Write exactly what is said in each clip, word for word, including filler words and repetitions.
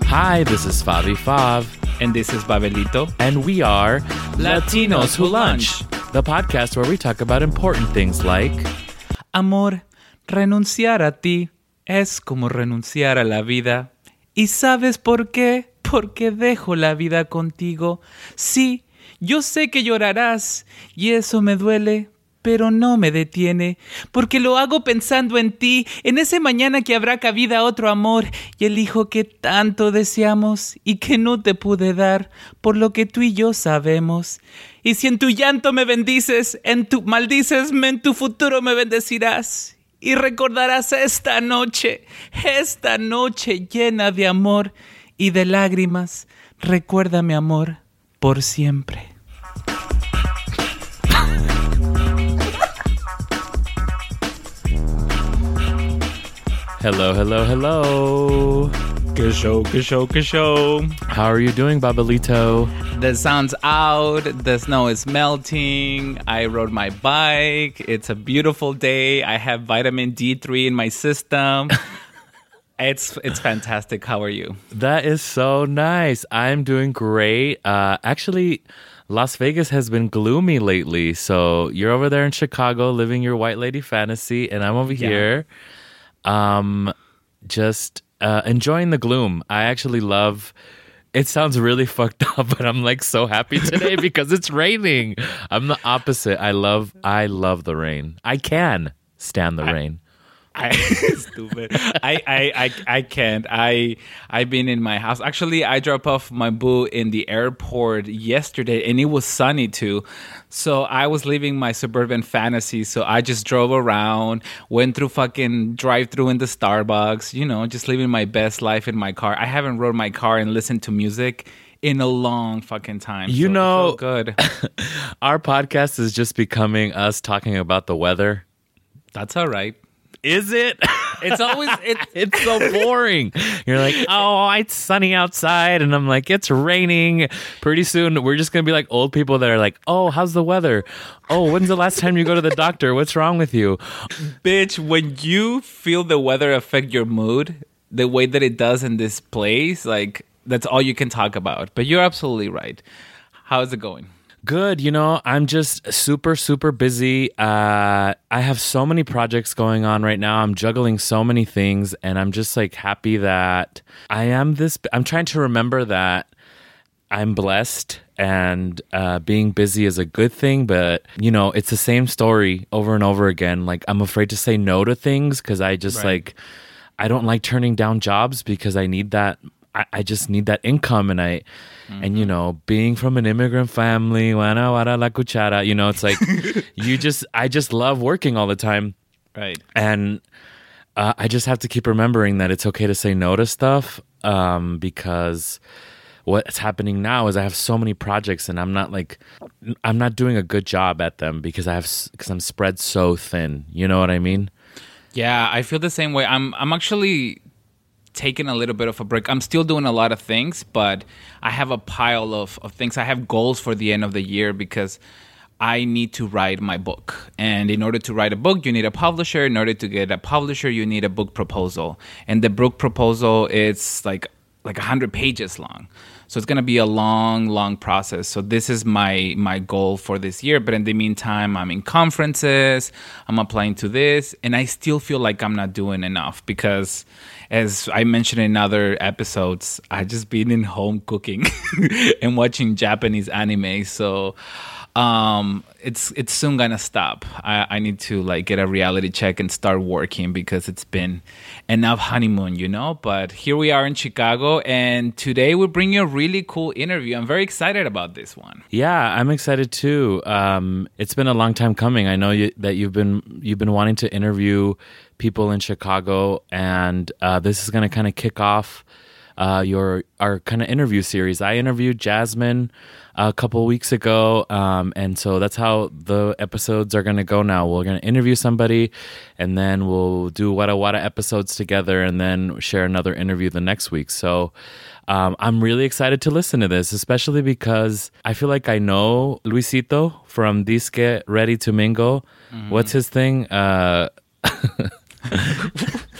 Hi, this is Fabi Fav. And this is Babelito. And we are Latinos Who Lunch, the podcast where we talk about important things like... Amor, renunciar a ti es como renunciar a la vida. ¿Y sabes por qué? Porque dejo la vida contigo. Sí, yo sé que llorarás y eso me duele, pero no me detiene, porque lo hago pensando en ti, en ese mañana que habrá cabida otro amor y el hijo que tanto deseamos y que no te pude dar, por lo que tú y yo sabemos. Y si en tu llanto me bendices, en tu maldícesme, en tu futuro me bendecirás. Y recordarás esta noche, esta noche llena de amor y de lágrimas. Recuerda mi amor por siempre. Hello, hello, hello. Que show, que show, que show. How are you doing, Babelito? The sun's out, the snow is melting, I rode my bike, it's a beautiful day, I have vitamin D three in my system. It's it's fantastic. How are you? That is so nice. I'm doing great. Uh, actually, Las Vegas has been gloomy lately, so you're over there in Chicago living your white lady fantasy, and I'm over Yeah. here um, just uh, enjoying the gloom. I actually love... It sounds really fucked up, but I'm like so happy today because it's raining. I'm the opposite. I love I love the rain. I can stand the I, rain. I stupid. I, I I I can't. I I've been in my house. Actually, I dropped off my boo in the airport yesterday, and it was sunny too. So I was living my suburban fantasy. So I just drove around, went through fucking drive-through in the Starbucks. You know, just living my best life in my car. I haven't rode my car and listened to music in a long fucking time. You so know, it felt good. Our podcast is just becoming us talking about the weather. That's all right. Is it? It's always it's it's so boring. You're like, oh, it's sunny outside, and I'm like, it's raining. Pretty soon, we're just gonna be like old people that are like, oh, how's the weather? Oh, when's the last time you go to the doctor? What's wrong with you? Bitch, when you feel the weather affect your mood, the way that it does in this place, like that's all you can talk about. But you're absolutely right. How's it going? Good. You know, I'm just super, super busy. Uh, I have so many projects going on right now. I'm juggling so many things, and I'm just like happy that I am this. I'm trying to remember that I'm blessed, and uh, being busy is a good thing, but you know, it's the same story over and over again. Like, I'm afraid to say no to things because I just Right. like, I don't like turning down jobs because I need that. I, I just need that income, and I, mm-hmm. and you know, being from an immigrant family, wana wara la cuchara, you know, it's like, you just, I just love working all the time. Right. And uh, I just have to keep remembering that it's okay to say no to stuff, um, because what's happening now is I have so many projects and I'm not like, I'm not doing a good job at them because I have, because I'm spread so thin. You know what I mean? Yeah, I feel the same way. I'm I'm actually taking a little bit of a break. I'm still doing a lot of things, but I have a pile of, of things. I have goals for the end of the year because I need to write my book. And in order to write a book, you need a publisher. In order to get a publisher, you need a book proposal. And the book proposal is like like one hundred pages long. So it's going to be a long, long process. So this is my my goal for this year. But in the meantime, I'm in conferences. I'm applying to this. And I still feel like I'm not doing enough because, as I mentioned in other episodes, I just been in home cooking and watching Japanese anime. So um, it's it's soon gonna stop. I, I need to like get a reality check and start working because it's been enough honeymoon, you know. But here we are in Chicago, and today we bring you a really cool interview. I'm very excited about this one. Yeah, I'm excited too. Um, it's been a long time coming. I know you, that you've been you've been wanting to interview people in Chicago, and uh, this is going to kind of kick off uh, your our kind of interview series. I interviewed Jasmine a couple weeks ago, um, and so that's how the episodes are going to go now. We're going to interview somebody, and then we'll do Wada Wada episodes together, and then share another interview the next week. So um, I'm really excited to listen to this, especially because I feel like I know Luisito from Disque Ready to Mingle. Mm-hmm. What's his thing? Uh,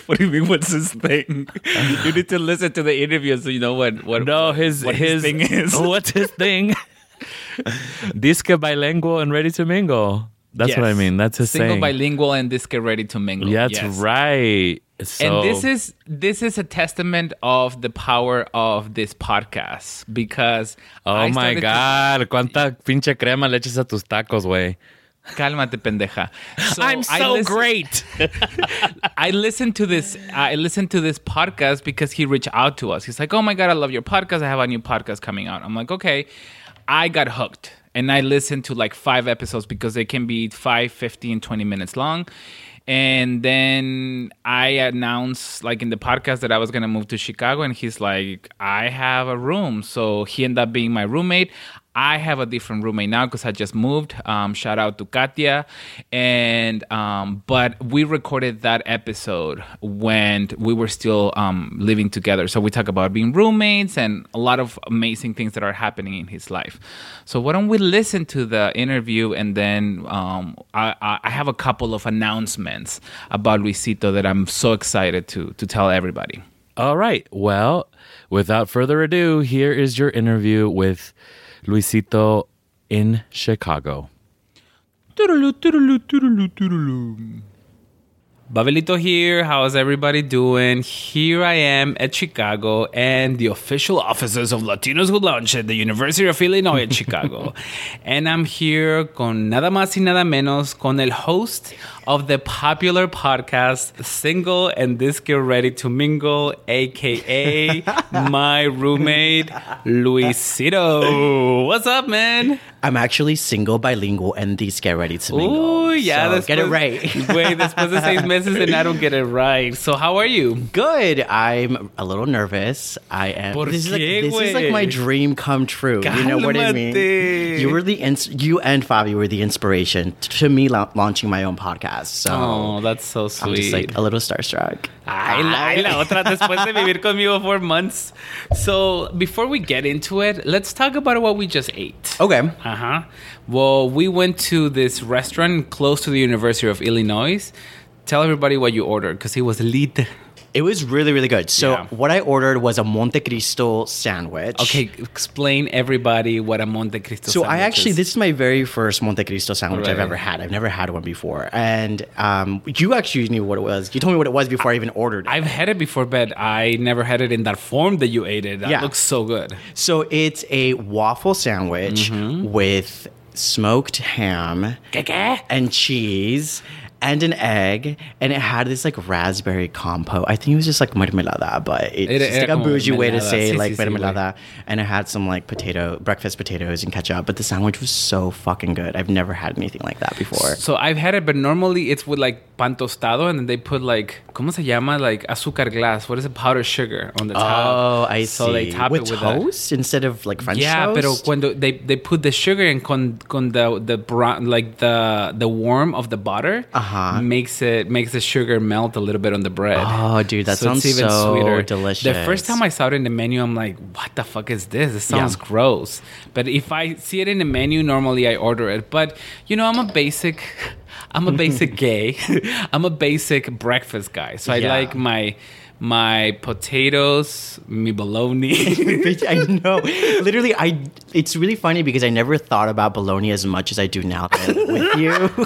What do you mean? What's his thing? You need to listen to the interview so you know what what. No, his what his, his thing is. What's his thing? Disque bilingual and ready to mingle. That's Yes. what I mean. That's his Single, saying. bilingual, and disque ready to mingle. Yeah, that's Yes. right. So, And this is this is a testament of the power of this podcast because oh I my started to- God, cuánta pinche crema le echas a tus tacos, güey. Cálmate, pendeja. So I'm I so listen- great. I listened to this. I listened to this podcast because he reached out to us. He's like, "Oh my God, I love your podcast. I have a new podcast coming out." I'm like, "Okay." I got hooked, and I listened to like five episodes because they can be five, fifteen, twenty minutes long. And then I announced, like in the podcast, that I was gonna move to Chicago, and he's like, "I have a room." So he ended up being my roommate. I have a different roommate now because I just moved. Um, shout out to Katia, and um, but we recorded that episode when we were still um, living together. So we talk about being roommates and a lot of amazing things that are happening in his life. So why don't we listen to the interview, and then um, I, I have a couple of announcements about Luisito that I'm so excited to to tell everybody. All right. Well, without further ado, here is your interview with Luisito in Chicago. Babelito here. How's everybody doing? Here I am at Chicago and the official offices of Latinos Who Launch at the University of Illinois at Chicago. And I'm here con nada más y nada menos con el host of the popular podcast Single and Disque Ready to Mingle, a k a my roommate, Luisito. What's up, man? I'm actually single, bilingual, and disque ready to mingle. Oh, yeah. So get it right. Wait, después de seis meses and I don't get it right. So how are you? Good. I'm a little nervous. I am. ¿Por this is like, qué, this is like güey? my dream come true. You know what I mean? Cálmate. You were the ins- you and Fabi were the inspiration to me la- launching my own podcast. So Oh, that's so sweet. I'm just like a little starstruck. Ay, la, ay, la otra después de vivir conmigo for months. So before we get into it, let's talk about what we just ate. Okay. Uh-huh. Well, we went to this restaurant close to the University of Illinois. Tell everybody what you ordered, because it was lit. It was really, really good. So Yeah. what I ordered was a Monte Cristo sandwich. Okay, explain everybody what a Monte Cristo So I sandwich actually, is. this is my very first Monte Cristo sandwich I've Right. ever had. I've never had one before. And um, you actually knew what it was. You told me what it was before I even ordered it. I've had it before, but I never had it in that form that you ate it. That Yeah. looks so good. So it's a waffle sandwich Mm-hmm. with smoked ham and cheese and an egg, and it had this like raspberry compote. I think it was just like mermelada, but it's Era- just like era a como bougie way to mermelada. say Sí, like sí, sí, mermelada. And it had some like potato, breakfast potatoes and ketchup. But the sandwich was so fucking good. I've never had anything like that before. So I've had it, but normally it's with like pan tostado, and then they put like, ¿cómo se llama? Like azúcar glass. What is it? Powdered sugar on the top. Oh, I so see. they top with it with that. toast instead of like French Yeah, toast. pero cuando they they put the sugar and con con the the brown, like the the warm of the butter Uh-huh. makes it makes the sugar melt a little bit on the bread. Oh, dude, that sounds so delicious. The first time I saw it in the menu, I'm like, what the fuck is this? This sounds Yeah. gross. But if I see it in the menu, normally I order it. But you know, I'm a basic I'm a basic gay. I'm a basic breakfast guy. So I Yeah. like my my potatoes, my bologna. Bitch, I know. Literally, I. It's really funny because I never thought about bologna as much as I do now that I'm with you.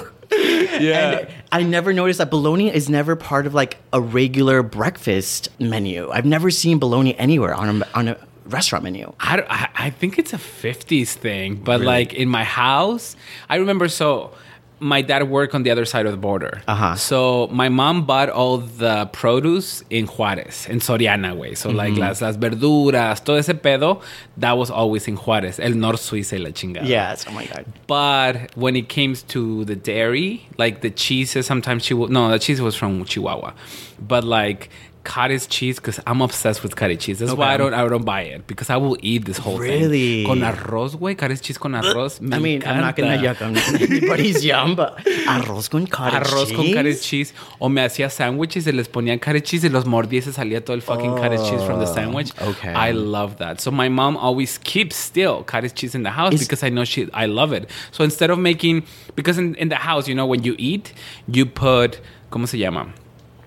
Yeah. And I never noticed that bologna is never part of like a regular breakfast menu. I've never seen bologna anywhere on a on a restaurant menu. I, don't- I, I think it's a fifties thing, but like in my house, I remember so my dad worked on the other side of the border. Uh-huh. So my mom bought all the produce in Juárez, in Soriana, way. So like las, las verduras, todo ese pedo, that was always in Juárez, el Nor Suiza y la chingada. Yes. Oh my god. But when it came to the dairy, like the cheeses, sometimes she would, no, the cheese was from Chihuahua. But like cottage cheese, because I'm obsessed with cottage cheese. That's why I don't I don't buy it, because I will eat this whole Really? thing. Con arroz, güey. Cottage cheese con arroz. Me I mean, I'm not gonna encanta. yuck on anybody's yum, but arroz con cottage Arroz cheese. con cottage cheese. O me hacía sándwiches y les ponían cottage cheese y los mordía y se salía todo el fucking cottage cheese from the sandwich. okay. I love that. So my mom always keeps still cottage cheese in the house Is- because I know she, I love it. So instead of making, because in, in the house, you know, when you eat, you put, ¿cómo se llama?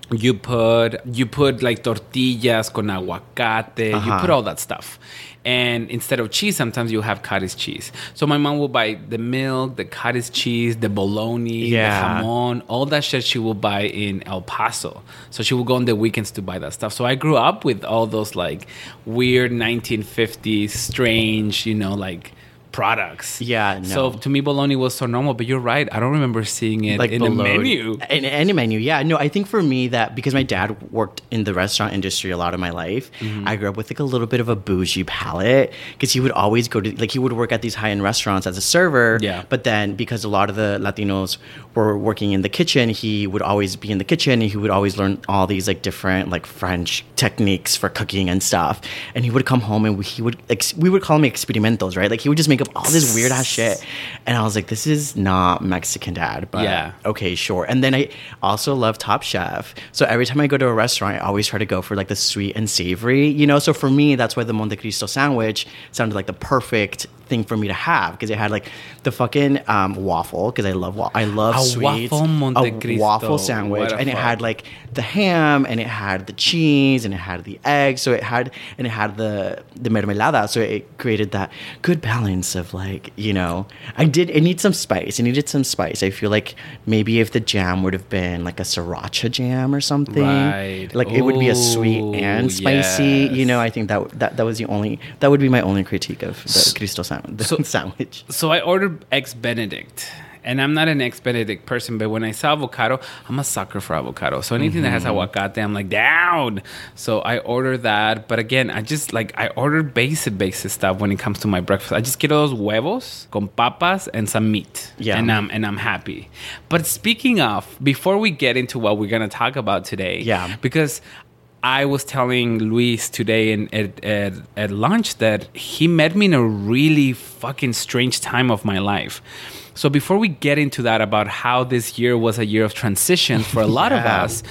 You put you put like tortillas con aguacate. Uh-huh. You put all that stuff. And instead of cheese, sometimes you have cottage cheese. So my mom will buy the milk, the cottage cheese, the bologna, Yeah. the jamon, all that shit she will buy in El Paso. So she will go on the weekends to buy that stuff. So I grew up with all those like weird nineteen fifties, strange, you know, like products. Yeah, no. So to me, bologna was so normal. But you're right. I don't remember seeing it like in the below- menu. In any menu, yeah. No, I think for me that because my dad worked in the restaurant industry a lot of my life, Mm-hmm. I grew up with like a little bit of a bougie palate because he would always go to like he would work at these high end restaurants as a server. Yeah. But then because a lot of the Latinos were working in the kitchen, he would always be in the kitchen and he would always learn all these like different like French techniques for cooking and stuff. And he would come home and we, he would ex- we would call them experimentos, right? Like he would just make up all this weird ass shit. And I was like, this is not Mexican, Dad. But Yeah. okay, sure. And then I also love Top Chef. So every time I go to a restaurant, I always try to go for like the sweet and savory, you know? So for me, that's why the Monte Cristo sandwich sounded like the perfect thing for me to have because it had like the fucking um, waffle because I love wa- I love A sweets. waffle Monte a Cristo. waffle sandwich, What a and it fuck. had like the ham, and it had the cheese, and it had the egg. So it had and it had the the mermelada. So it created that good balance of like you know I did it need some spice. It needed some spice. I feel like maybe if the jam would have been like a sriracha jam or something, Right. like it would be a sweet Ooh, and spicy. yes. You know, I think that that that was the only that would be my only critique of the Cristo sandwich. The So- sandwich. So I ordered eggs Benedict. And I'm not an eggs Benedict person, but when I saw avocado, I'm a sucker for avocado. So anything that has aguacate, I'm like down. So I ordered that. But again, I just like I ordered basic basic stuff when it comes to my breakfast. I just get those huevos con papas and some meat. Yeah. And I'm and I'm happy. But speaking of, before we get into what we're gonna talk about today, Yeah. because I was telling Luis today in, at, at, at lunch that he met me in a really fucking strange time of my life. So before we get into that about how this year was a year of transition for a lot of Yeah. us,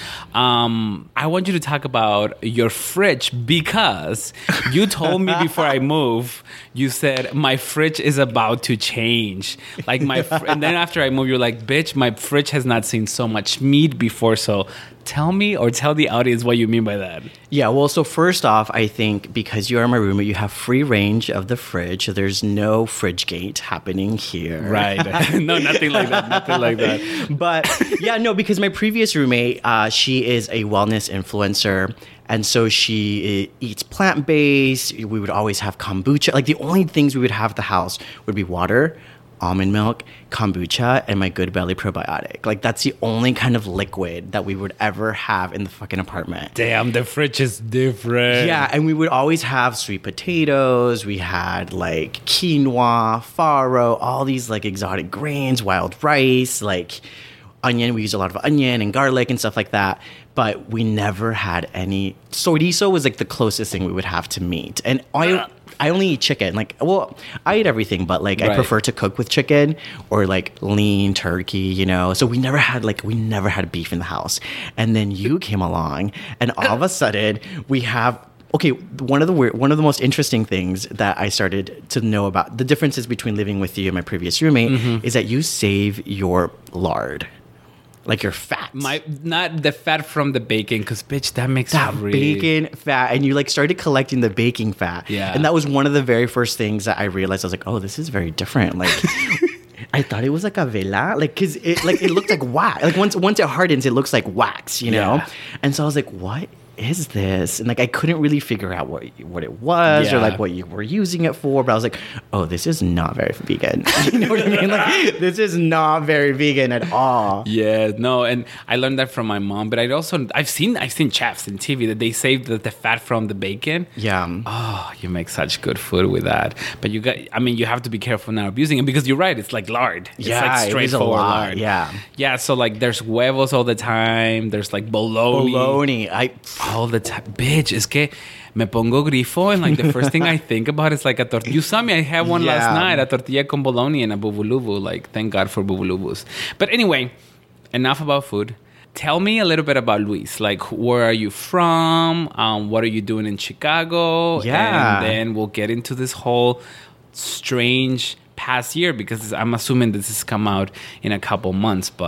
um, I want you to talk about your fridge because you told me before I move, you said my fridge is about to change. Like my, fr- and then after I move, you're like, bitch, my fridge has not seen so much meat before. So tell me or tell the audience what you mean by that. Yeah, well, so first off, I think because you are my roommate, you have free range of the fridge. So there's no fridge gate happening here. Right. No, nothing like that. Nothing like that. But yeah, no, because my previous roommate, uh, she is a wellness influencer. And so she uh, eats plant-based. We would always have kombucha. Like the only things we would have at the house would be water, almond milk, kombucha, and my Good Belly probiotic. Like that's the only kind of liquid that we would ever have in the fucking apartment. Damn, the fridge is different. Yeah, and we would always have sweet potatoes. We had like quinoa, farro, all these like exotic grains, wild rice, like onion. We use a lot of onion and garlic and stuff like that. But we never had any. Chorizo was like the closest thing we would have to meat. And I, I only eat chicken. Like, well, I eat everything, but like I Right. prefer to cook with chicken or like lean turkey, you know. So we never had like we never had beef in the house. And then you came along, and all of a sudden we have. Okay, one of the weird, one of the most interesting things that I started to know about the differences between living with you and my previous roommate Mm-hmm. is that you save your lard, like your fat. My not the fat from the bacon, because bitch, that makes that it really bacon fat, and you like started collecting the baking fat. Yeah. And that was one of the very first things that I realized. I was like, oh, this is very different. Like, I thought it was like a vela, like because it like it looked like wax. Like once once it hardens, it looks like wax, you know. Yeah. And so I was like, what is this? And like I couldn't really figure out what what it was or Yeah. like what you were using it for. But I was like, oh, this is not very vegan. You know what I mean? Like this is not very vegan at all. Yeah, no, and I learned that from my mom. But I also I've seen I've seen chefs in T V that they save the, the fat from the bacon. Yeah. Oh, you make such good food with that. But you got, I mean, you have to be careful not abusing it because you're right. It's like lard. It's Yeah, like it is a straightforward lot, lard. yeah. Yeah. So like, there's huevos all the time. There's like bologna. Bologna. I All the time. Bitch, es que me pongo grifo and like the first thing I think about is like a tortilla. You saw me, I had one last Yeah. night, a tortilla con bologna and a bubulubu. Like, thank God for bubulubus. But anyway, enough about food. Tell me a little bit about Luis. Like, where are you from? Um, what are you doing in Chicago? Yeah. And then we'll get into this whole strange past year because I'm assuming this has come out in a couple months. But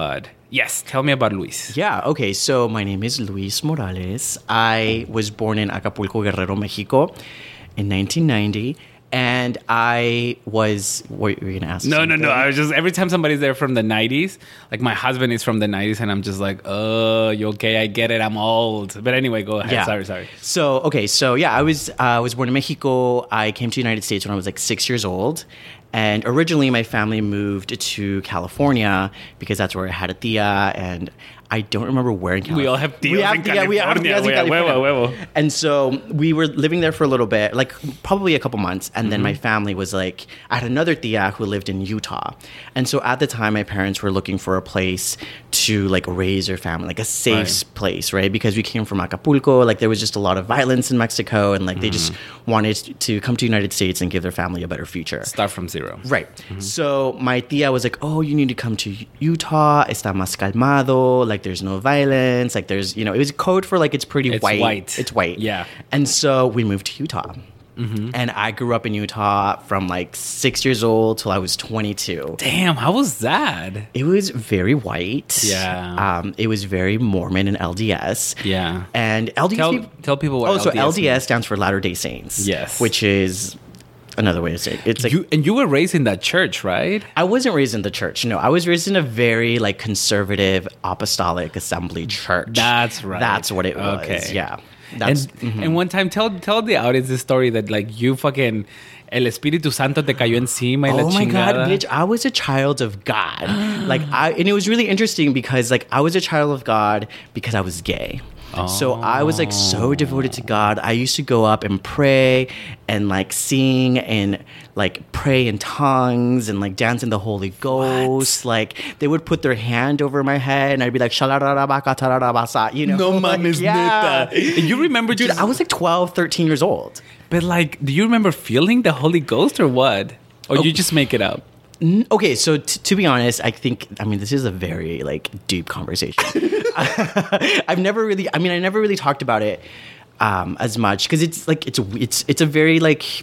Yes, tell me about Luis. Yeah, okay. So my name is Luis Morales. I was born in Acapulco, Guerrero, Mexico in nineteen ninety. And I was, what were you going to ask? No, something? no, no. I was just, every time somebody's there from the nineties, like my husband is from the nineties, and I'm just like, oh, you okay? I get it. I'm old. But anyway, go ahead. Yeah. Sorry, sorry. So, okay. So, yeah, I was, uh, I was born in Mexico. I came to the United States when I was like six years old. And originally my family moved to California because that's where I had a tia, and I don't remember where in California. We all have tios we have, in yeah, we have California. tias in Huevo, California. huevo. And so we were living there for a little bit, like probably a couple months. And then my family was like, I had another tia who lived in Utah. And so at the time, my parents were looking for a place to like raise their family, like a safe Right. place, right? Because we came from Acapulco, like there was just a lot of violence in Mexico, and like they just wanted to come to the United States and give their family a better future. Start from zero. Right. So my tia was like, oh, you need to come to Utah. Está más calmado. Like, there's no violence. Like, there's, you know, it was code for, like, it's pretty It's white. white. It's white. Yeah. And so we moved to Utah. And I grew up in Utah from, like, six years old till I was twenty-two. Damn, how was that? It was very white. Yeah. Um, it was very Mormon and L D S. Yeah. And L D S... Tell, peop- tell people what oh, so L D S L D S means. stands for Latter-day Saints. Yes. Which is another way to say it. It's like... You, and you were raised in that church, right? I wasn't raised in the church. No, I was raised in a very like conservative apostolic assembly church. That's right. That's what it was. Okay. Yeah. That's, and, and one time, tell tell the audience this story that like you fucking El Espíritu Santo te cayó encima y la oh my god, chingada. bitch! I was a child of God. like I, and it was really interesting because like I was a child of God because I was gay. So I was like so devoted to God. I used to go up and pray and like sing and like pray in tongues and like dance in the Holy Ghost. Like they would put their hand over my head and I'd be like shalarabaka tararabasa, you know. No like, mames, yeah. neta. And you remember Dude, just, I was like twelve, thirteen years old. but like, do you remember feeling the Holy Ghost or what? Or Oh. you just make it up? Okay, so t- to be honest, I think I mean this is a very like deep conversation. I've never really, I mean, I never really talked about it um, as much because it's like it's it's it's a very like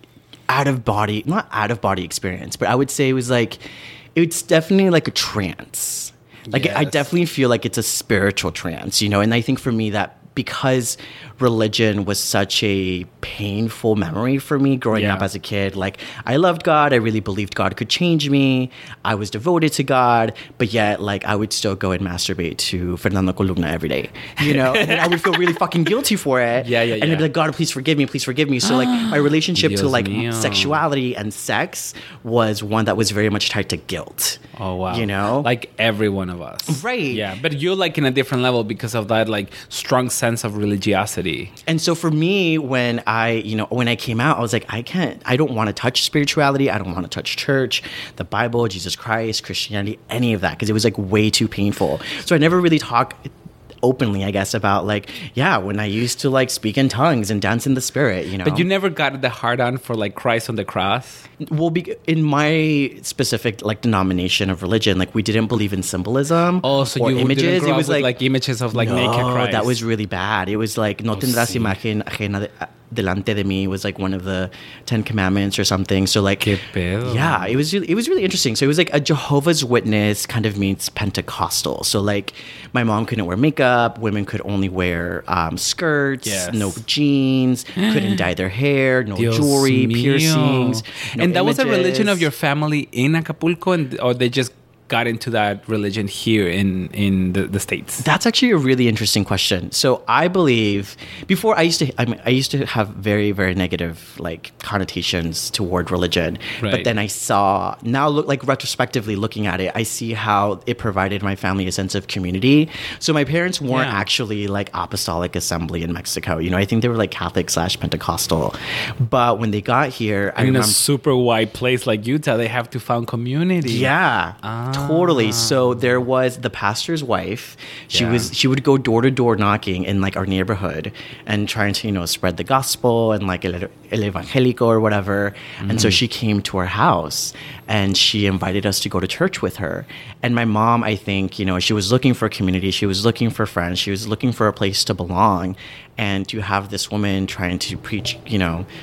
out of body, not out of body experience, but I would say it was like it's definitely like a trance. Like I Yes. definitely feel like it's a spiritual trance, you know. And I think for me that because religion was such a painful memory for me growing Yeah. up as a kid. Like, I loved God. I really believed God could change me. I was devoted to God. But yet, like, I would still go and masturbate to Fernando Columna every day, you know? And then I would feel really fucking guilty for it. Yeah, yeah, And I'd yeah. be like, God, please forgive me. Please forgive me. So, like, my relationship to, Dios like, mío. sexuality and sex was one that was very much tied to guilt. Oh wow. You know? Like every one of us. Right. Yeah. But you're like in a different level because of that like strong sense of religiosity. And so for me, when I, you know, when I came out, I was like, I can't, I don't want to touch spirituality. I don't want to touch church, the Bible, Jesus Christ, Christianity, any of that, because it was like way too painful. So I never really talked openly, I guess, about like, yeah, when I used to like speak in tongues and dance in the spirit, you know. But you never got the hard on for like Christ on the cross. Well, be, in my specific like denomination of religion, like we didn't believe in symbolism Oh, so or you images. didn't grow It up was with, like, like images of like no, naked Christ. that was really bad. It was like no tendrás sí. imagen ajena de, delante de mí was like one of the Ten Commandments or something. So like, Qué pedo. yeah, it was really, it was really interesting. So it was like a Jehovah's Witness kind of meets Pentecostal. So like, my mom couldn't wear makeup. Women could only wear um, skirts, Yes. no jeans, couldn't dye their hair, no Dios jewelry, mío. piercings. No and that was a religion of images. your family in Acapulco, and, or they just got into that religion here in in the, the States? That's actually a really interesting question. So I believe before I used to, I mean, I used to have very, very negative like connotations toward religion. But Right. then I saw now look like retrospectively looking at it, I see how it provided my family a sense of community. So my parents weren't Yeah. actually like apostolic assembly in Mexico. You know, I think they were like Catholic slash Pentecostal. But when they got here, I in a remember. super white place like Utah, they have to found community. Yeah, totally. So there was the pastor's wife. She Yeah. was she would go door to door knocking in like our neighborhood and trying to, you know, spread the gospel and like el, el evangelico or whatever. And so she came to our house and she invited us to go to church with her. And my mom, I think, you know, she was looking for community. She was looking for friends. She was looking for a place to belong. And to have this woman trying to preach, you know,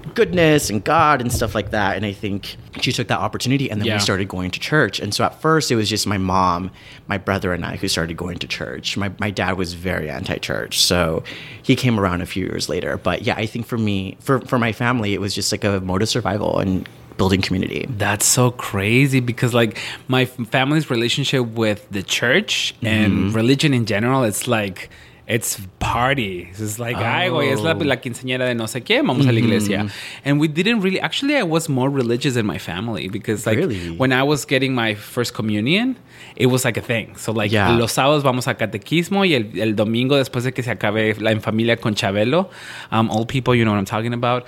goodness and God and stuff like that. And I think she took that opportunity, and then Yeah. we started going to church. And so at first it was just my mom, my brother, and I who started going to church. My my dad was very anti-church, so he came around a few years later. But yeah, I think for me, for for my family, it was just like a mode of survival and building community. That's so crazy because like my f- family's relationship with the church and religion in general, it's like it's party. It's like, ay, güey, es la, la quinceañera de no sé qué, vamos a la iglesia. And we didn't really, actually, I was more religious in my family because like Really? when I was getting my first communion, it was like a thing. So like Yeah. los sábados vamos a catequismo y el, el domingo después de que se acabe la en familia con Chabelo, um, old people, you know what I'm talking about,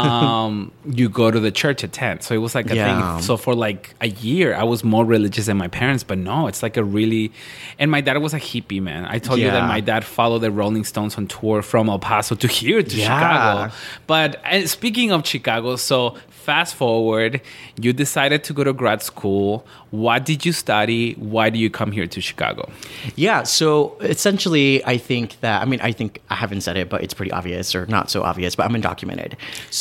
um, you go to the church at ten. So it was like a Yeah. thing. So for like a year, I was more religious than my parents, but no, it's like a really, and my dad was a hippie, man. I told you that Yeah. my dad followed the Rolling Stones on tour from El Paso to here to Yeah. Chicago. But uh, speaking of Chicago, so fast forward, you decided to go to grad school. What did you study? Why do you come here to Chicago? Yeah, so essentially, I think that, I mean, I think I haven't said it, but it's pretty obvious, or not so obvious, but I'm undocumented.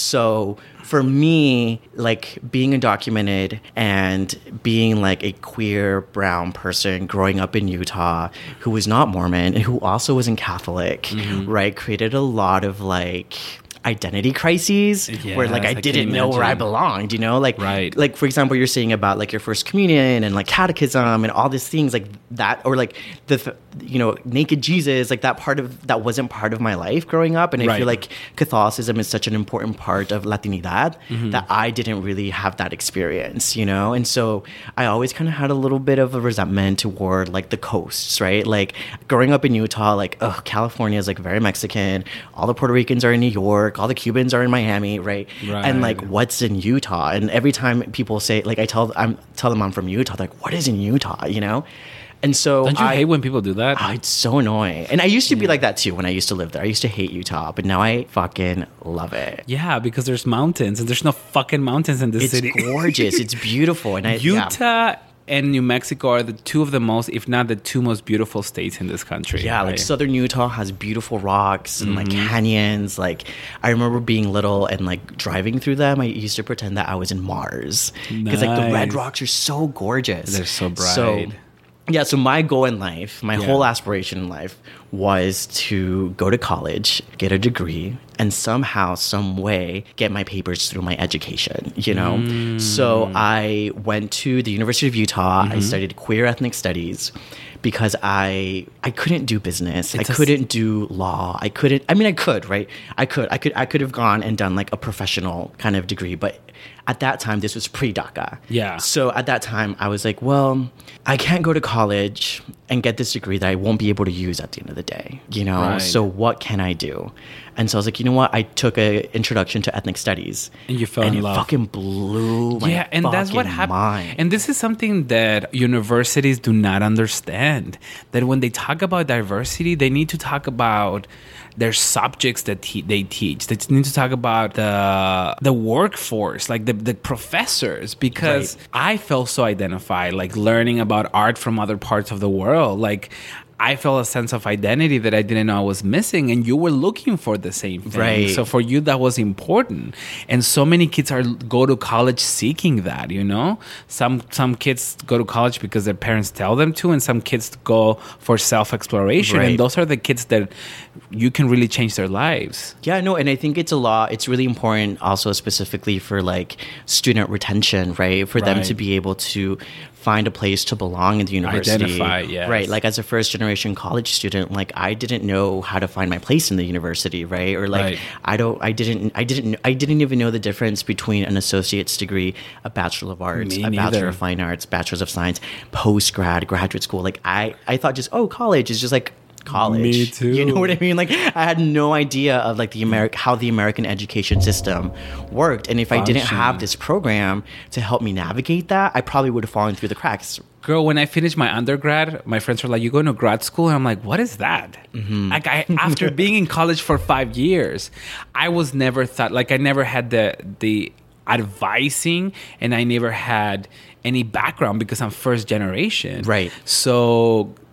So for me, like being undocumented and being like a queer brown person growing up in Utah who was not Mormon and who also wasn't Catholic, right, created a lot of like identity crises where like Yes, I I can didn't know where I imagine. belonged, you know, like Right. like for example, you're saying about like your first communion and like catechism and all these things like that, or like the f- you know naked Jesus, like that part of that wasn't part of my life growing up. And I Right. feel like Catholicism is such an important part of Latinidad Mm-hmm. that I didn't really have that experience, you know. And so I always kind of had a little bit of a resentment toward like the coasts, right? Like growing up in Utah, like ugh, California is like very Mexican. All the Puerto Ricans are in New York. All the Cubans are in Miami, right? Right. And like, what's in Utah? And every time people say, like, I tell I'm tell them I'm from Utah, they're like, what is in Utah? You know? And so Don't you I, hate when people do that? Oh, it's so annoying. And I used to be like that too when I used to live there. I used to hate Utah, but now I fucking love it. Yeah, because there's mountains and there's no fucking mountains in this It's city. gorgeous. It's beautiful. And I yeah. Utah and New Mexico are the two of the most, if not the two most beautiful states in this country. Yeah, like right? southern Utah has beautiful rocks and like Mm-hmm. canyons. Like I remember being little and like driving through them. I used to pretend that I was in Mars because like the red Nice. rocks are so gorgeous. They're so So, bright. yeah, so my goal in life, my Yeah. whole aspiration in life was to go to college, get a degree, and somehow, some way, get my papers through my education, you know? Mm. So I went to the University of Utah. Mm-hmm. I studied queer ethnic studies because I I couldn't do business. It's I a s- couldn't do law. I couldn't I mean I could, right? I could. I could I could have gone and done like a professional kind of degree, but at that time this was pre-DACA. Yeah. So at that time I was like, well, I can't go to college and get this degree that I won't be able to use at the end of the day, you know? Right. So what can I do? And so I was like, you know what? I took a introduction to ethnic studies. And you fell and in it love. fucking blew my Yeah, and that's what fucking happened. mind. And this is something that universities do not understand. That when they talk about diversity, they need to talk about their subjects that te- they teach. They need to talk about the the workforce, like the, the professors, because I felt so identified, like learning about art from other parts of the world. Like I felt a sense of identity that I didn't know I was missing, and you were looking for the same thing. Right. So for you, that was important. And so many kids are go to college seeking that. You know, some some kids go to college because their parents tell them to, and some kids go for self exploration. Right. And those are the kids that you can really change their lives. Yeah, no, and I think it's a lot. It's really important also specifically for like student retention, right? For them Right. to be able to find a place to belong in the university. Identify, yes. Right. Like as a first generation college student, like I didn't know how to find my place in the university, right? Or like Right. I don't I didn't I didn't I didn't even know the difference between an associate's degree, a bachelor of arts, Me a neither. bachelor of fine arts, bachelor's of science, post grad, graduate school. Like I I thought just oh, college is just like college. Me too. You know what I mean? Like I had no idea of like the Ameri- how the American education system worked, and if I didn't Function. have this program to help me navigate that, I probably would have fallen through the cracks. Girl, when I finished my undergrad, my friends were like, "You going to grad school?" And I'm like, "What is that?" Mm-hmm. Like, I after being in college for five years, I was never thought like I never had the the advising, and I never had any background because I'm first generation, Right. So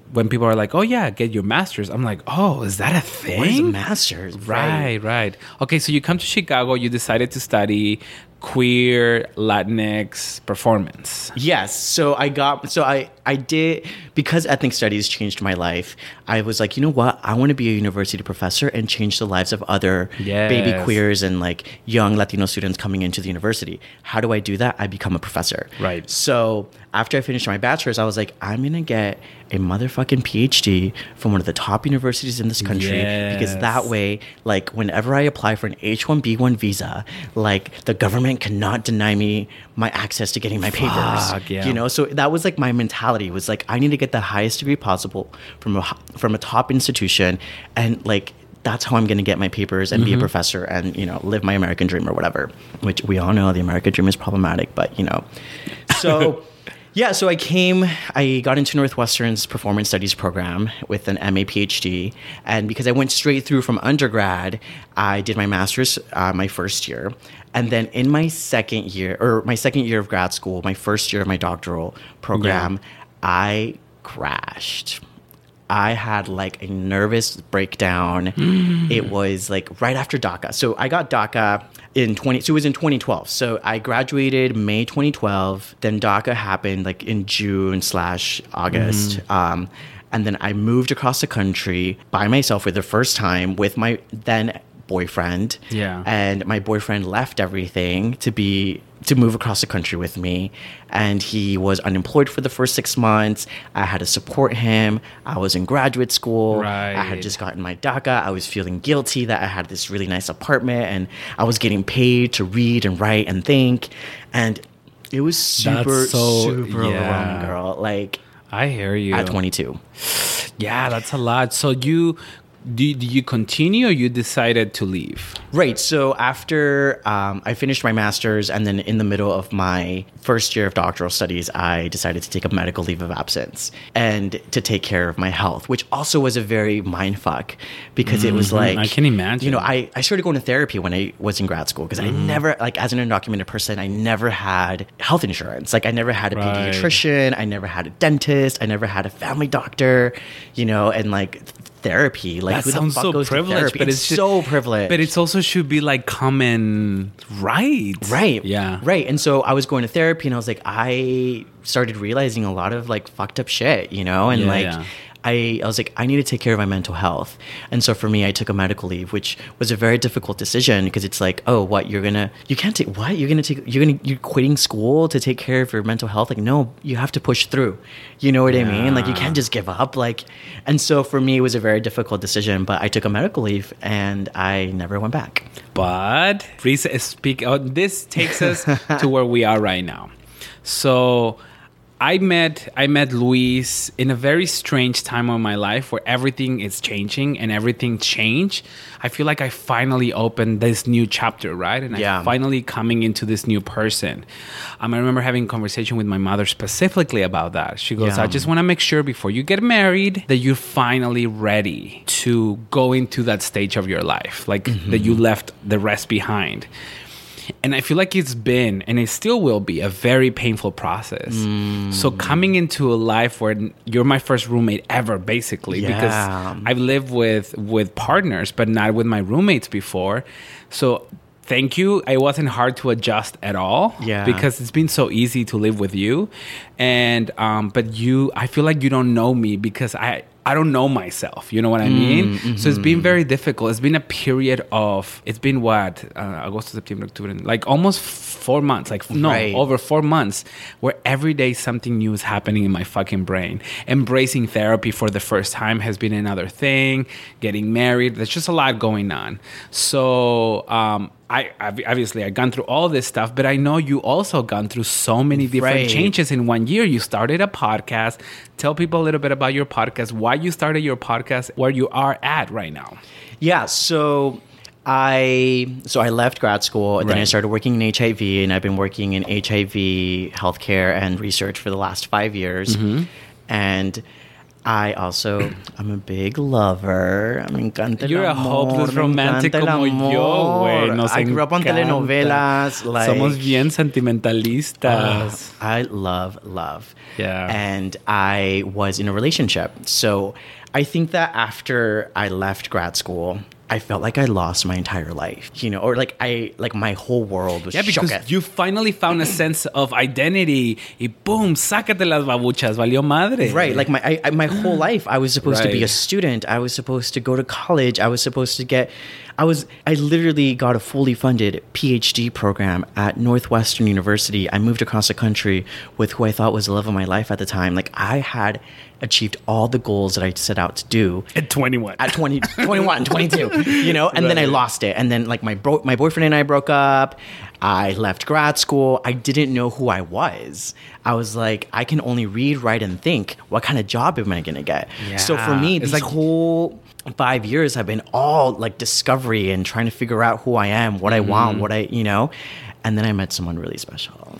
when people are like, oh yeah, get your master's, I'm like, oh, is that a thing? What is a master's? Right, right. Okay, so you come to Chicago, you decided to study queer Latinx performance. Yes. So I got, so I, I did, because ethnic studies changed my life, I was like, you know what? I want to be a university professor and change the lives of other Yes. baby queers and like young Latino students coming into the university. How do I do that? I become a professor. Right. So after I finished my bachelor's, I was like, I'm going to get a motherfucking PhD from one of the top universities in this country. Yes. Because that way, like whenever I apply for an H one B one visa, like the government cannot deny me my access to getting my papers. Fuck, yeah. You know, so that was like my mentality was like, I need to get the highest degree possible from a, from a top institution. And like, that's how I'm going to get my papers and mm-hmm. be a professor and, you know, live my American dream or whatever, which we all know the American dream is problematic, but you know, so yeah, so I came, I got into Northwestern's performance studies program with an M A PhD. And because I went straight through from undergrad, I did my master's uh, my first year. And then in my second year, or my second year of grad school, my first year of my doctoral program, yeah. I crashed. I had like a nervous breakdown. Mm. It was like right after DACA. So I got DACA in twenty. So it was in twenty twelve. So I graduated May twenty twelve. Then DACA happened like in June slash August. Mm. Um, and then I moved across the country by myself for the first time with my then boyfriend. Yeah. And my boyfriend left everything to be to move across the country with me, and he was unemployed for the first six months. I had to support him. I was in graduate school. Right. I had just gotten my DACA. I was feeling guilty that I had this really nice apartment and I was getting paid to read and write and think, and it was super so, super yeah. overwhelming, girl. Like, I hear you. at twenty-two. Yeah, that's a lot. So you Do, do you continue or you decided to leave? Right. So after um, I finished my master's and then in the middle of my first year of doctoral studies, I decided to take a medical leave of absence and to take care of my health, which also was a very mindfuck because mm-hmm. it was like... I can imagine. You know, I, I started going to therapy when I was in grad school because mm-hmm. I never, like as an undocumented person, I never had health insurance. Like I never had a right. pediatrician. I never had a dentist. I never had a family doctor, you know, and like... therapy, like that who sounds the fuck so goes privileged, to but it's, it's so privileged. But it's also should be like common right, right, yeah, right. And so I was going to therapy, and I was like, I started realizing a lot of like fucked up shit, you know, and yeah, like. Yeah. I, I was like, I need to take care of my mental health. And so for me, I took a medical leave, which was a very difficult decision because it's like, oh, what, you're going to, you can't take, what? You're going to take, you're going to, you're quitting school to take care of your mental health? Like, no, you have to push through. You know what yeah. I mean? Like, you can't just give up. Like, and so for me, it was a very difficult decision, but I took a medical leave and I never went back. But, speak, oh, this takes us to where we are right now. So, I met I met Luis in a very strange time of my life where everything is changing and everything changed. I feel like I finally opened this new chapter, right? And yeah. I'm finally coming into this new person. Um, I remember having a conversation with my mother specifically about that. She goes, yeah. I just want to make sure before you get married that you're finally ready to go into that stage of your life, like mm-hmm. that you left the rest behind. And I feel like it's been, and it still will be, a very painful process. Mm. So coming into a life where you're my first roommate ever, basically, yeah. because I've lived with, with partners, but not with my roommates before. So thank you. It wasn't hard to adjust at all. Yeah. Because it's been so easy to live with you. And, um, but you, I feel like you don't know me because I, I don't know myself. You know what I mean? Mm-hmm. So it's been very difficult. It's been a period of, it's been what? Uh, Agosto, September, October, like almost four months. Like, no, right. over four months where every day something new is happening in my fucking brain. Embracing therapy for the first time has been another thing. Getting married. There's just a lot going on. So, um, I obviously I've gone through all this stuff, but I know you also gone through so many different right. changes in one year. You started a podcast. Tell people a little bit about your podcast, why you started your podcast, where you are at right now. Yeah, so I so I left grad school and right. then I started working in H I V, and I've been working in H I V healthcare and research for the last five years. Mm-hmm. And I also, I'm a big lover. Me encanta el You're a amor, hopeless me romantic encanta el como yo, güey. amor. Nos I grew up on encanta. telenovelas. Like, Somos bien uh, sentimentalistas. I love love. Yeah. And I was in a relationship. So I think that after I left grad school, I felt like I lost my entire life, you know, or like I, like my whole world was Yeah, because shooketh. you finally found a sense of identity. Y boom, sácate las babuchas, valió madre. Right, like my I, I- my whole life, I was supposed to be a Right. student. I was supposed to go to college. I was supposed to get, I was, I literally got a fully funded PhD program at Northwestern University. I moved across the country with who I thought was the love of my life at the time. Like I had achieved all the goals that I set out to do At twenty-one. at twenty, twenty-one, twenty-two, you know, and then I Right. lost it. And then like my bro- my boyfriend and I broke up. I left grad school. I didn't know who I was. I was like, I can only read, write, and think. What kind of job am I going to get? So for me, Yeah. It's these like- whole five years have been all like discovery and trying to figure out who I am, what I want, what I, you know, and then I met someone really special.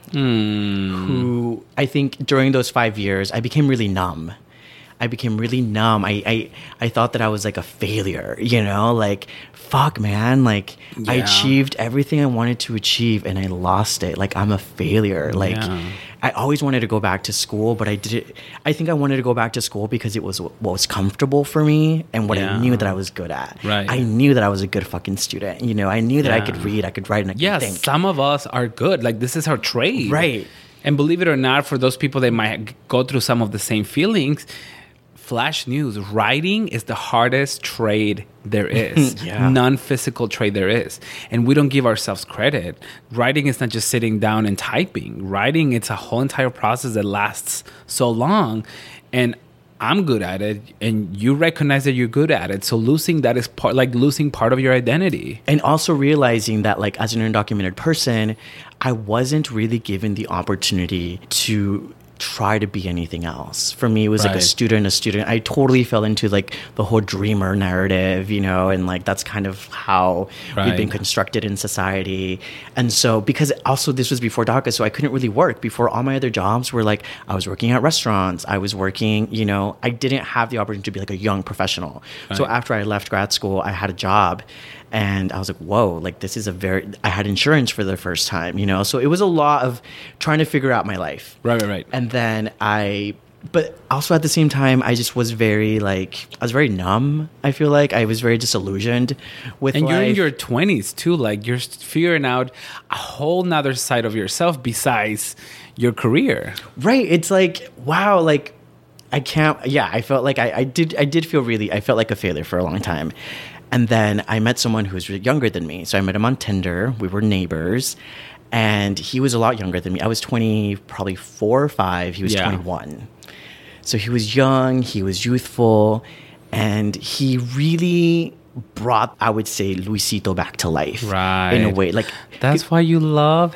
Who I think during those five years, I became really numb. I became really numb. I, I, I thought that I was like a failure, you know, like, fuck, man. Like, I Yeah. achieved everything I wanted to achieve and I lost it. Like, I'm a failure. Like, Yeah. I always wanted to go back to school, but I did it. I think I wanted to go back to school because it was what was comfortable for me and what Yeah. I knew that I was good at. Right. I knew that I was a good fucking student. You know, I knew that I Yeah. could read, I could write, and I could Yeah, think. some of us are good. Like this is our trade. Right. And believe it or not, for those people that might go through some of the same feelings, flash news, writing is the hardest trade there is. Yeah. Non-physical trade there is. And we don't give ourselves credit. Writing is not just sitting down and typing. Writing, it's a whole entire process that lasts so long. And I'm good at it, and you recognize that you're good at it. So losing that is part, like losing part of your identity. And also realizing that, like, as an undocumented person, I wasn't really given the opportunity to try to be anything else. For me, it was like a Right. student, a student. I totally fell into like the whole dreamer narrative, you know, and like that's kind of how we've been Right. constructed in society. And so, because also this was before DACA, so I couldn't really work. Before, all my other jobs were like, I was working at restaurants, I was working, you know, I didn't have the opportunity to be like a young professional. So Right. after I left grad school, I had a job. And I was like, whoa, like this is a very, I had insurance for the first time, you know? So it was a lot of trying to figure out my life. Right, right, right. And then I, but also at the same time, I just was very like, I was very numb. I feel like I was very disillusioned with And life. you're in your twenties too. Like you're figuring out a whole nother side of yourself besides your career. Right. It's like, wow, like I can't, yeah, I felt like I, I did, I did feel really, I felt like a failure for a long time. And then I met someone who was younger than me. So I met him on Tinder. We were neighbors. And he was a lot younger than me. I was twenty, probably four or five. He was Yeah. twenty-one. So he was young, he was youthful, and he really brought, I would say, Luisito back to life. Right. In a way. Like, That's why you love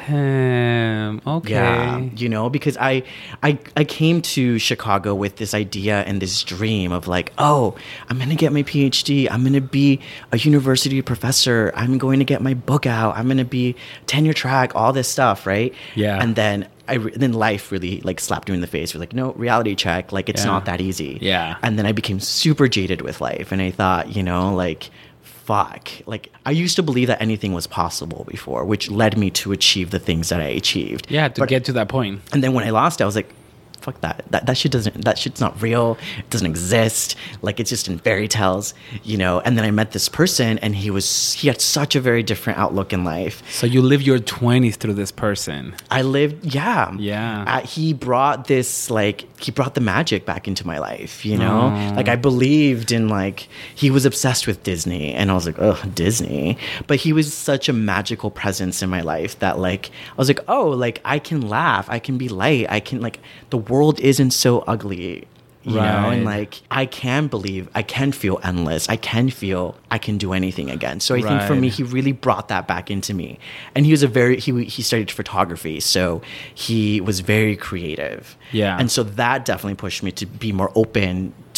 him. Okay. yeah, you know, because I, I, I came to Chicago with this idea and this dream of like, oh, I'm gonna get my PhD. I'm gonna be a university professor. I'm going to get my book out. I'm gonna be tenure track. All this stuff, right? Yeah. And then I, re- then life really like slapped me in the face. We're like, no, reality check. Like it's Yeah. not that easy. Yeah. And then I became super jaded with life, and I thought, you know, like. Fuck. Like, I used to believe that anything was possible before, which led me to achieve the things that I achieved. Yeah, to But- get to that point. And then when I lost it, I was like, fuck that. That that shit doesn't that shit's not real. It doesn't exist. Like it's just in fairy tales, you know. And then I met this person and he was he had such a very different outlook in life. So you live your twenties through this person. I lived yeah. Yeah. Uh, he brought this like he brought the magic back into my life, you know? Oh. Like I believed in like he was obsessed with Disney and I was like, "Oh, Disney." But he was such a magical presence in my life that like I was like, "Oh, like I can laugh. I can be light. I can like the world isn't so ugly." You know, and Right. like I can believe, I can feel endless. I can feel I can do anything again. So I think for Right. me, he really brought that back into me. And he was a very he he studied photography, so he was very creative. Yeah. And so that definitely pushed me to be more open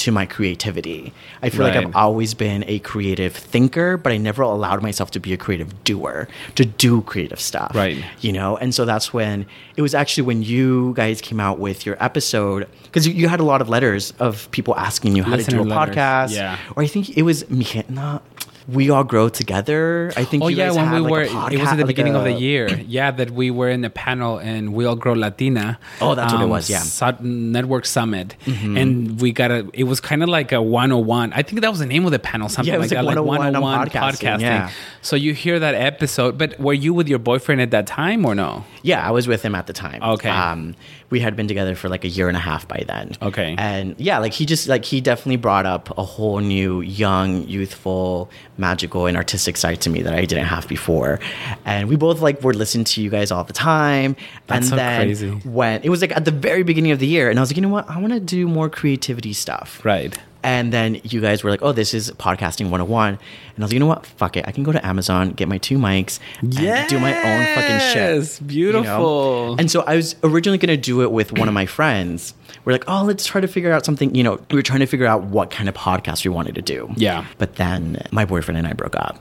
to my creativity. I feel like Right. I've always been a creative thinker, but I never allowed myself to be a creative doer, to do creative stuff. Right. You know, and so that's when it was actually when you guys came out with your episode, because you, you had a lot of letters of people asking you how Listener to do a letters, podcast. yeah. Or I think it was Mije- not, We All Grow Together. I think Oh you yeah, guys when had we like were, a it was podcast- at the like beginning of the a- year. Yeah, that we were in a panel and We All Grow Latina. Oh, that's what it was, yeah. Su- Network Summit, and we got a. It was kind of like a one oh one. I think that was the name of the panel, something Yeah, it was like that, like like one oh one on podcasting. podcasting, yeah. So you hear that episode, but were you with your boyfriend at that time or no? Yeah, I was with him at the time. Okay. Um, we had been together for like a year and a half by then. Okay. And yeah, like he just like he definitely brought up a whole new young, youthful, magical, and artistic side to me that I didn't have before. And we both like were listening to you guys all the time. That's and so then crazy. when it was like at the very beginning of the year, and I was like, you know what, I want to do more creativity stuff. Right. And then you guys were like, oh, this is podcasting one oh one. And I was like, you know what? Fuck it. I can go to Amazon, get my two mics, and do my own fucking shit. Yes, beautiful. And so I was originally going to do it with one of my friends. We're like, oh, let's try to figure out something. You know, we were trying to figure out what kind of podcast we wanted to do. Yeah. But then my boyfriend and I broke up.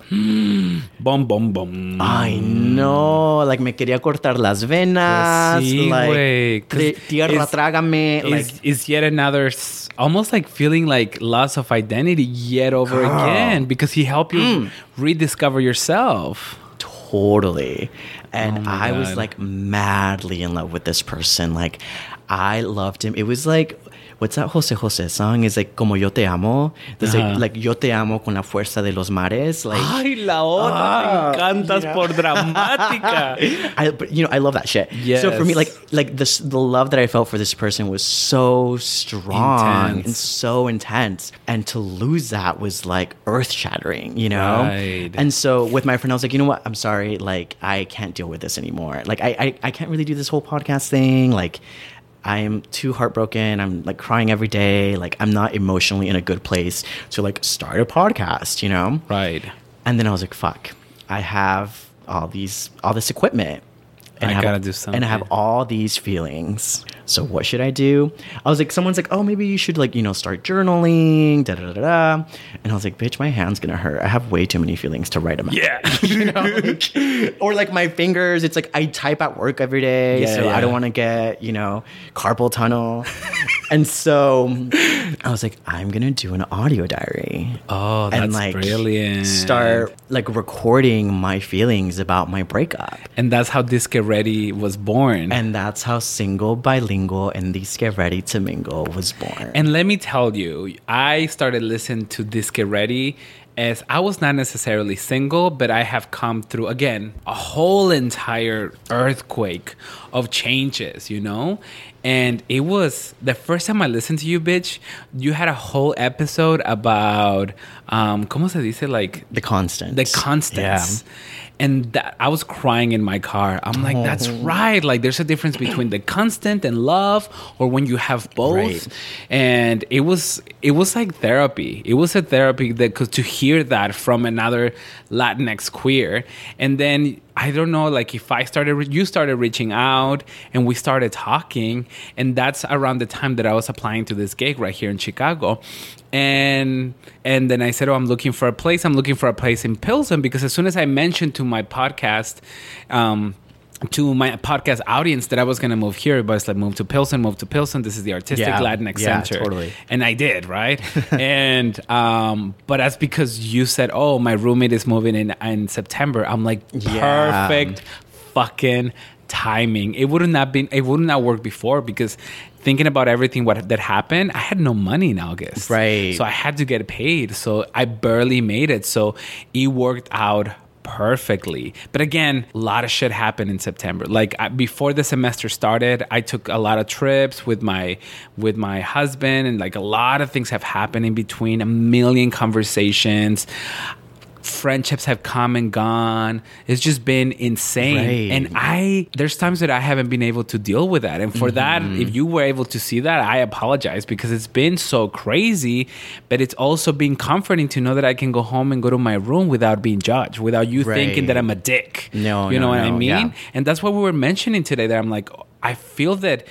Boom, boom, boom. I know. Like, me quería cortar las venas. Pues sí, like, güey, 'cause tri- tierra, it's- trágame. Like, is, is yet another s- almost like feeling like loss of identity yet over Girl. again because he helped you rediscover yourself. Totally. And Oh my I was God. like madly in love with this person. Like, I loved him. It was like, what's that Jose Jose song? It's like, Como Yo Te Amo. There's Uh-huh. like, like, Yo Te Amo con la fuerza de los mares. Like, Ay, la otra, Ah, me encantas yeah. por dramática. I, but, you know, I love that shit. So for me, Yes. like, like this, the love that I felt for this person was so strong Intense. and so intense, and to lose that was like earth shattering, you know. Right. And so with my friend, I was like, you know what? I'm sorry, like, I can't deal with this anymore. Like, I, I, I can't really do this whole podcast thing. Like, I'm too heartbroken. I'm like crying every day. Like, I'm not emotionally in a good place to like start a podcast, you know. Right. And then I was like, fuck, I have all these, all this equipment. And I have, gotta do And I have something. all these feelings. So what should I do? I was like, someone's like, oh, maybe you should like, you know, start journaling, da da da da. And I was like, bitch, my hand's gonna hurt. I have way too many feelings to write them out. Yeah. You know? Like, or like my fingers, it's like I type at work every day. Yeah, so yeah. I don't want to get, you know, carpal tunnel. And so I was like, I'm gonna do an audio diary. Oh, that's and like brilliant. start like recording my feelings about my breakup. And that's how Disque Ready was born. And that's how Single Bilingual and These Get Ready to Mingle was born. And let me tell you, I started listening to Disque Ready as I was not necessarily single, but I have come through, again, a whole entire earthquake of changes, you know? And it was the first time I listened to you, bitch, you had a whole episode about, um, ¿cómo se dice? Like, the constant. the constants. And that I was crying in my car. I'm like, that's Oh. right. Like, there's a difference between the constant and love, or when you have both. Right. And it was it was like therapy. It was a therapy that cause to hear that from another Latinx queer, and then I don't know, like if I started, re- you started reaching out, and we started talking, and that's around the time that I was applying to this gig right here in Chicago, and and then I said, oh, I'm looking for a place. I'm looking for a place in Pilsen, because as soon as I mentioned to my podcast, um, to my podcast audience that I was going to move here, but it's like, move to Pilsen, move to Pilsen. This is the Artistic Yeah. Latinx Yeah, Center. totally. And I did, right? and, um, but that's because you said, oh, my roommate is moving in, in September. I'm like, Yeah. perfect fucking timing. It would not been, it would not work before, because thinking about everything what that happened, I had no money in August. Right. So I had to get paid. So I barely made it. So it worked out perfectly. But again, a lot of shit happened in September. Like I, before the semester started, I took a lot of trips with my with my husband, and like a lot of things have happened in between, a million conversations. Friendships have come and gone. It's just been insane. Right. And I, there's times that I haven't been able to deal with that. And for that, if you were able to see that, I apologize, because it's been so crazy. But it's also been comforting to know that I can go home and go to my room without being judged, without you Right. thinking that I'm a dick. No, you know no, what I no, mean? yeah. And that's what we were mentioning today, that I'm like, I feel that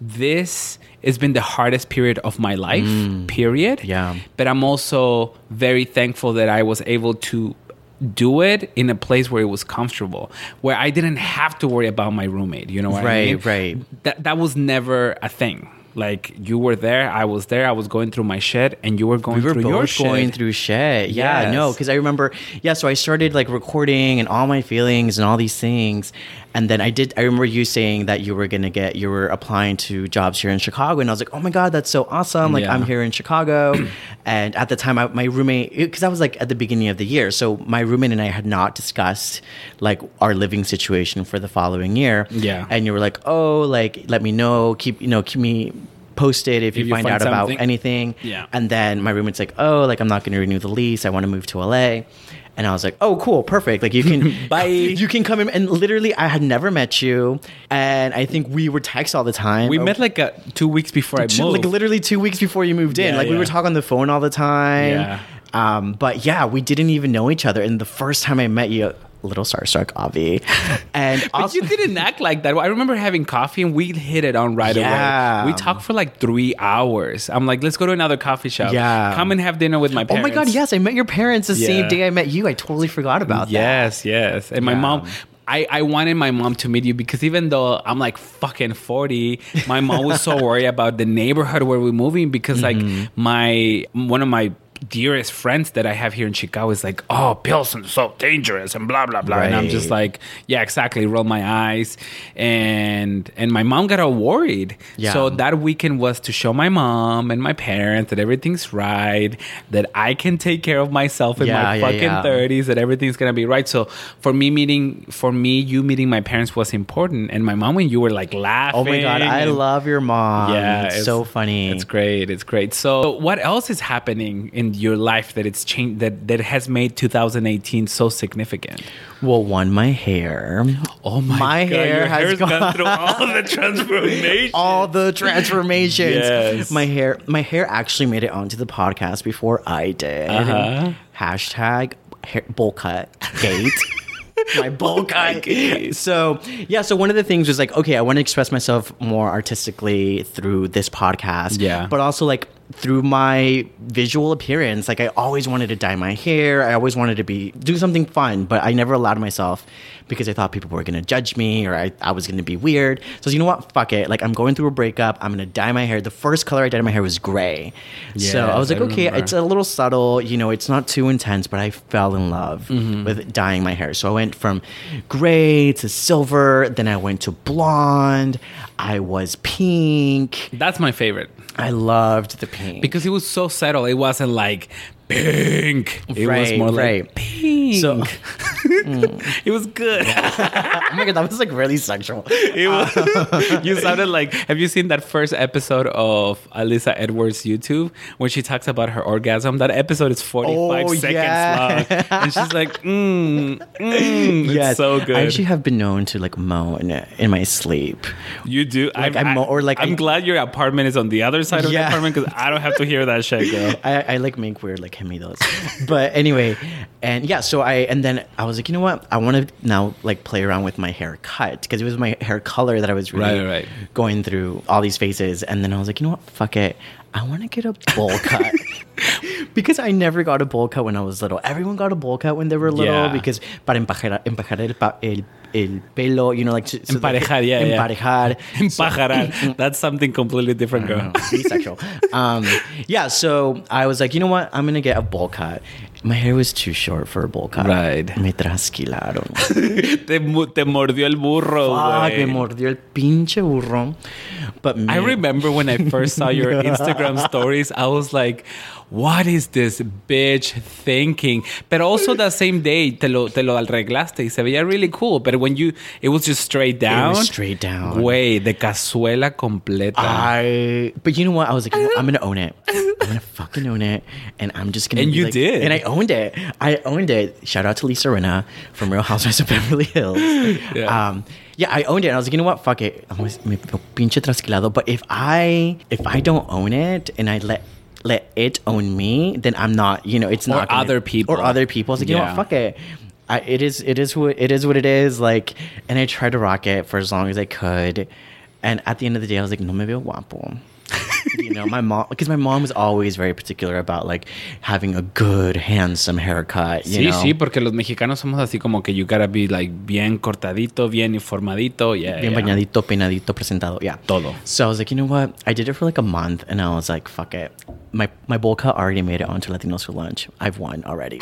this has been the hardest period of my life, mm. period. Yeah. But I'm also very thankful that I was able to do it in a place where it was comfortable, where I didn't have to worry about my roommate. You know what right, I mean? Right, right. That, that was never a thing. Like, you were there, I was there, I was going through my shit, and you were going we were through both your shit. going through shit. Yeah, Yes. no, because I remember, yeah, so I started like recording and all my feelings and all these things. And then I did, I remember you saying that you were going to get, you were applying to jobs here in Chicago. And I was like, oh my God, that's so awesome. Like, Yeah. I'm here in Chicago. And at the time, I, my roommate, because I was like at the beginning of the year. So my roommate and I had not discussed like our living situation for the following year. Yeah. And you were like, oh, like, let me know, keep, you know, keep me posted if, if you, you find, find out something. About anything. Yeah. And then my roommate's like, oh, like I'm not going to renew the lease. I want to move to L A. And I was like, oh, cool, perfect. Like you can, bye. You can come in. And literally, I had never met you, and I think we would text all the time. We oh. met like a, two weeks before I moved. Like literally two weeks before you moved in. Yeah, like yeah. we would talk on the phone all the time. Yeah. Um, but yeah, we didn't even know each other. And the first time I met you, a little starstruck, Avi. And but also, you didn't act like that. I remember having coffee and we hit it on right yeah. away. We talked for like three hours. I'm like, let's go to another coffee shop. Yeah. Come and have dinner with my parents. Oh my God, yes. I met your parents the Yeah. same day I met you. I totally forgot about yes, that. Yes, yes. And my Yeah. mom... I, I wanted my mom to meet you because even though I'm like fucking forty, my mom was so worried about the neighborhood where we're moving because mm-hmm. like my one of my dearest friends that I have here in Chicago is like, oh, Pilsen's so dangerous and blah blah blah. Right. And I'm just like, yeah, exactly. Roll my eyes, and and my mom got all worried. Yeah. So that weekend was to show my mom and my parents that everything's right, that I can take care of myself in Yeah, my yeah, fucking yeah. thirties, that everything's gonna be right. So for me meeting, for me, you meeting my parents was important, and my mom when you were like laughing. Oh my God, I and- love your mom. Yeah, it's, so funny. It's great. It's great. So, what else is happening in your life that it's changed that that has made two thousand eighteen so significant? Well, one, my hair. Oh my, my God, hair your has hair's gone, gone through all the transformation. all the transformations. Yes. My hair, my hair actually made it onto the podcast before I did. Uh-huh. Hashtag hair, bowl cut gate. My bowl cut. So yeah, so one of the things was like, okay, I want to express myself more artistically through this podcast. Yeah. But also like through my visual appearance. Like I always wanted to dye my hair. I always wanted to be do something fun, but I never allowed myself because I thought people were gonna judge me or I, I was gonna be weird. So you know what? Fuck it. Like I'm going through a breakup. I'm gonna dye my hair. The first color I dyed my hair was gray. Yes, so I was like, I okay, remember. it's a little subtle. You know, it's not too intense, but I fell in love Mm-hmm. with dyeing my hair. So I went from gray to silver. Then I went to blonde. I was pink. That's my favorite I loved the pink because it was so subtle. It wasn't like pink. It was Right, more right. like pink. So- It was good. oh my God, that was like really sexual. It was, you sounded like, have you seen that first episode of Alyssa Edwards' YouTube when she talks about her orgasm? That episode is forty-five Oh, seconds yeah. long. And she's like, mm, mm. Yes, It's so good. I actually have been known to like moan in my sleep. You do? Like, I'm, I'm mo- or like I'm I- glad your apartment is on the other side of Yeah. the apartment because I don't have to hear that shit, girl. I, I like make weird like gemidos. But anyway, and yeah, so I and then I was like, you know what? I want to now like play around with my hair cut because it was my hair color that I was really Right, right. going through all these phases. And then I was like, you know what? Fuck it. I want to get a bowl cut because I never got a bowl cut when I was little. Everyone got a bowl cut when they were little Yeah. because para empajar, empajar el, pa- el, el pelo, you know, like to, so that- Emparejar, yeah, yeah. emparejar. Empajarar. That's something completely different, girl. Bisexual. um, yeah, so I was like, you know what? I'm gonna get a bowl cut. My hair was too short for a bowl cut. Right. Me trasquilaron. te, mu- te mordió el burro, Fuck, güey. me mordió el pinche burro. But me, I remember when I first saw your Instagram stories, I was like, what is this bitch thinking? But also that same day, te lo, te lo arreglaste y se veía really cool. But when you, it was just straight down. It was straight down. Güey, de cazuela completa. I, but you know what? I was like, you know what? I'm gonna own it. I'm gonna fucking own it, and I'm just gonna. And be you like- did. and I owned it. I owned it. Shout out to Lisa Rinna from Real Housewives of Beverly Hills. Yeah. Um, yeah, I owned it. And I was like, you know what? Fuck it. I'm gonna- me pinche trasquilado. But if I if I don't own it and I let let it own me, then I'm not. You know, it's Or not gonna- other people. or other people. I was like, you know Yeah. what? Fuck it. I, it is it is what it is what it is. Like, and I tried to rock it for as long as I could. And at the end of the day, I was like, no me veo guapo. You know, my mom, because my mom was always very particular about like having a good, handsome haircut. You Sí, know? sí, porque los mexicanos somos así como que you gotta be like bien cortadito, bien informadito, yeah, Bien yeah. bañadito, peinadito, presentado, yeah. Todo. So I was like, you know what? I did it for like a month, and I was like, fuck it. My my bowl cut already made it onto Latinos for Lunch. I've won already.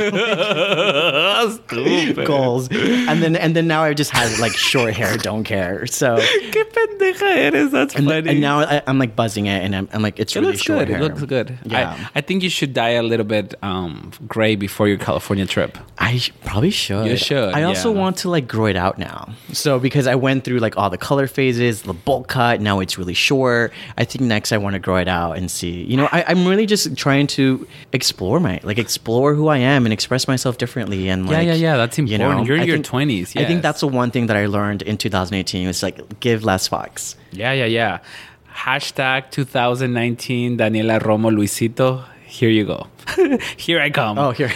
Stupid. Goals. And then and then now I just had like short hair, don't care. So Qué pendeja eres, that's and, funny. and now I, I'm like buzzing it, and I'm, I'm like, it's It really looks short good. hair. It looks good. Yeah. I, I think you should dye a little bit um, gray before your California trip. I sh- probably should. You should, I also yeah. want to like grow it out now. So because I went through like all the color phases, the bowl cut, now it's really short. I think next I want to grow it out and see. You know, I, I'm really just trying to explore my like explore who I am and express myself differently. And Yeah, like, yeah, yeah, that's you important. know, You're in I your think- twenties, I think yes. that's the one thing that I learned in two thousand eighteen was like give less fucks. Yeah, yeah, yeah. Hashtag twenty nineteen Daniela Romo Luisito. Here you go. Here I come. Oh, here.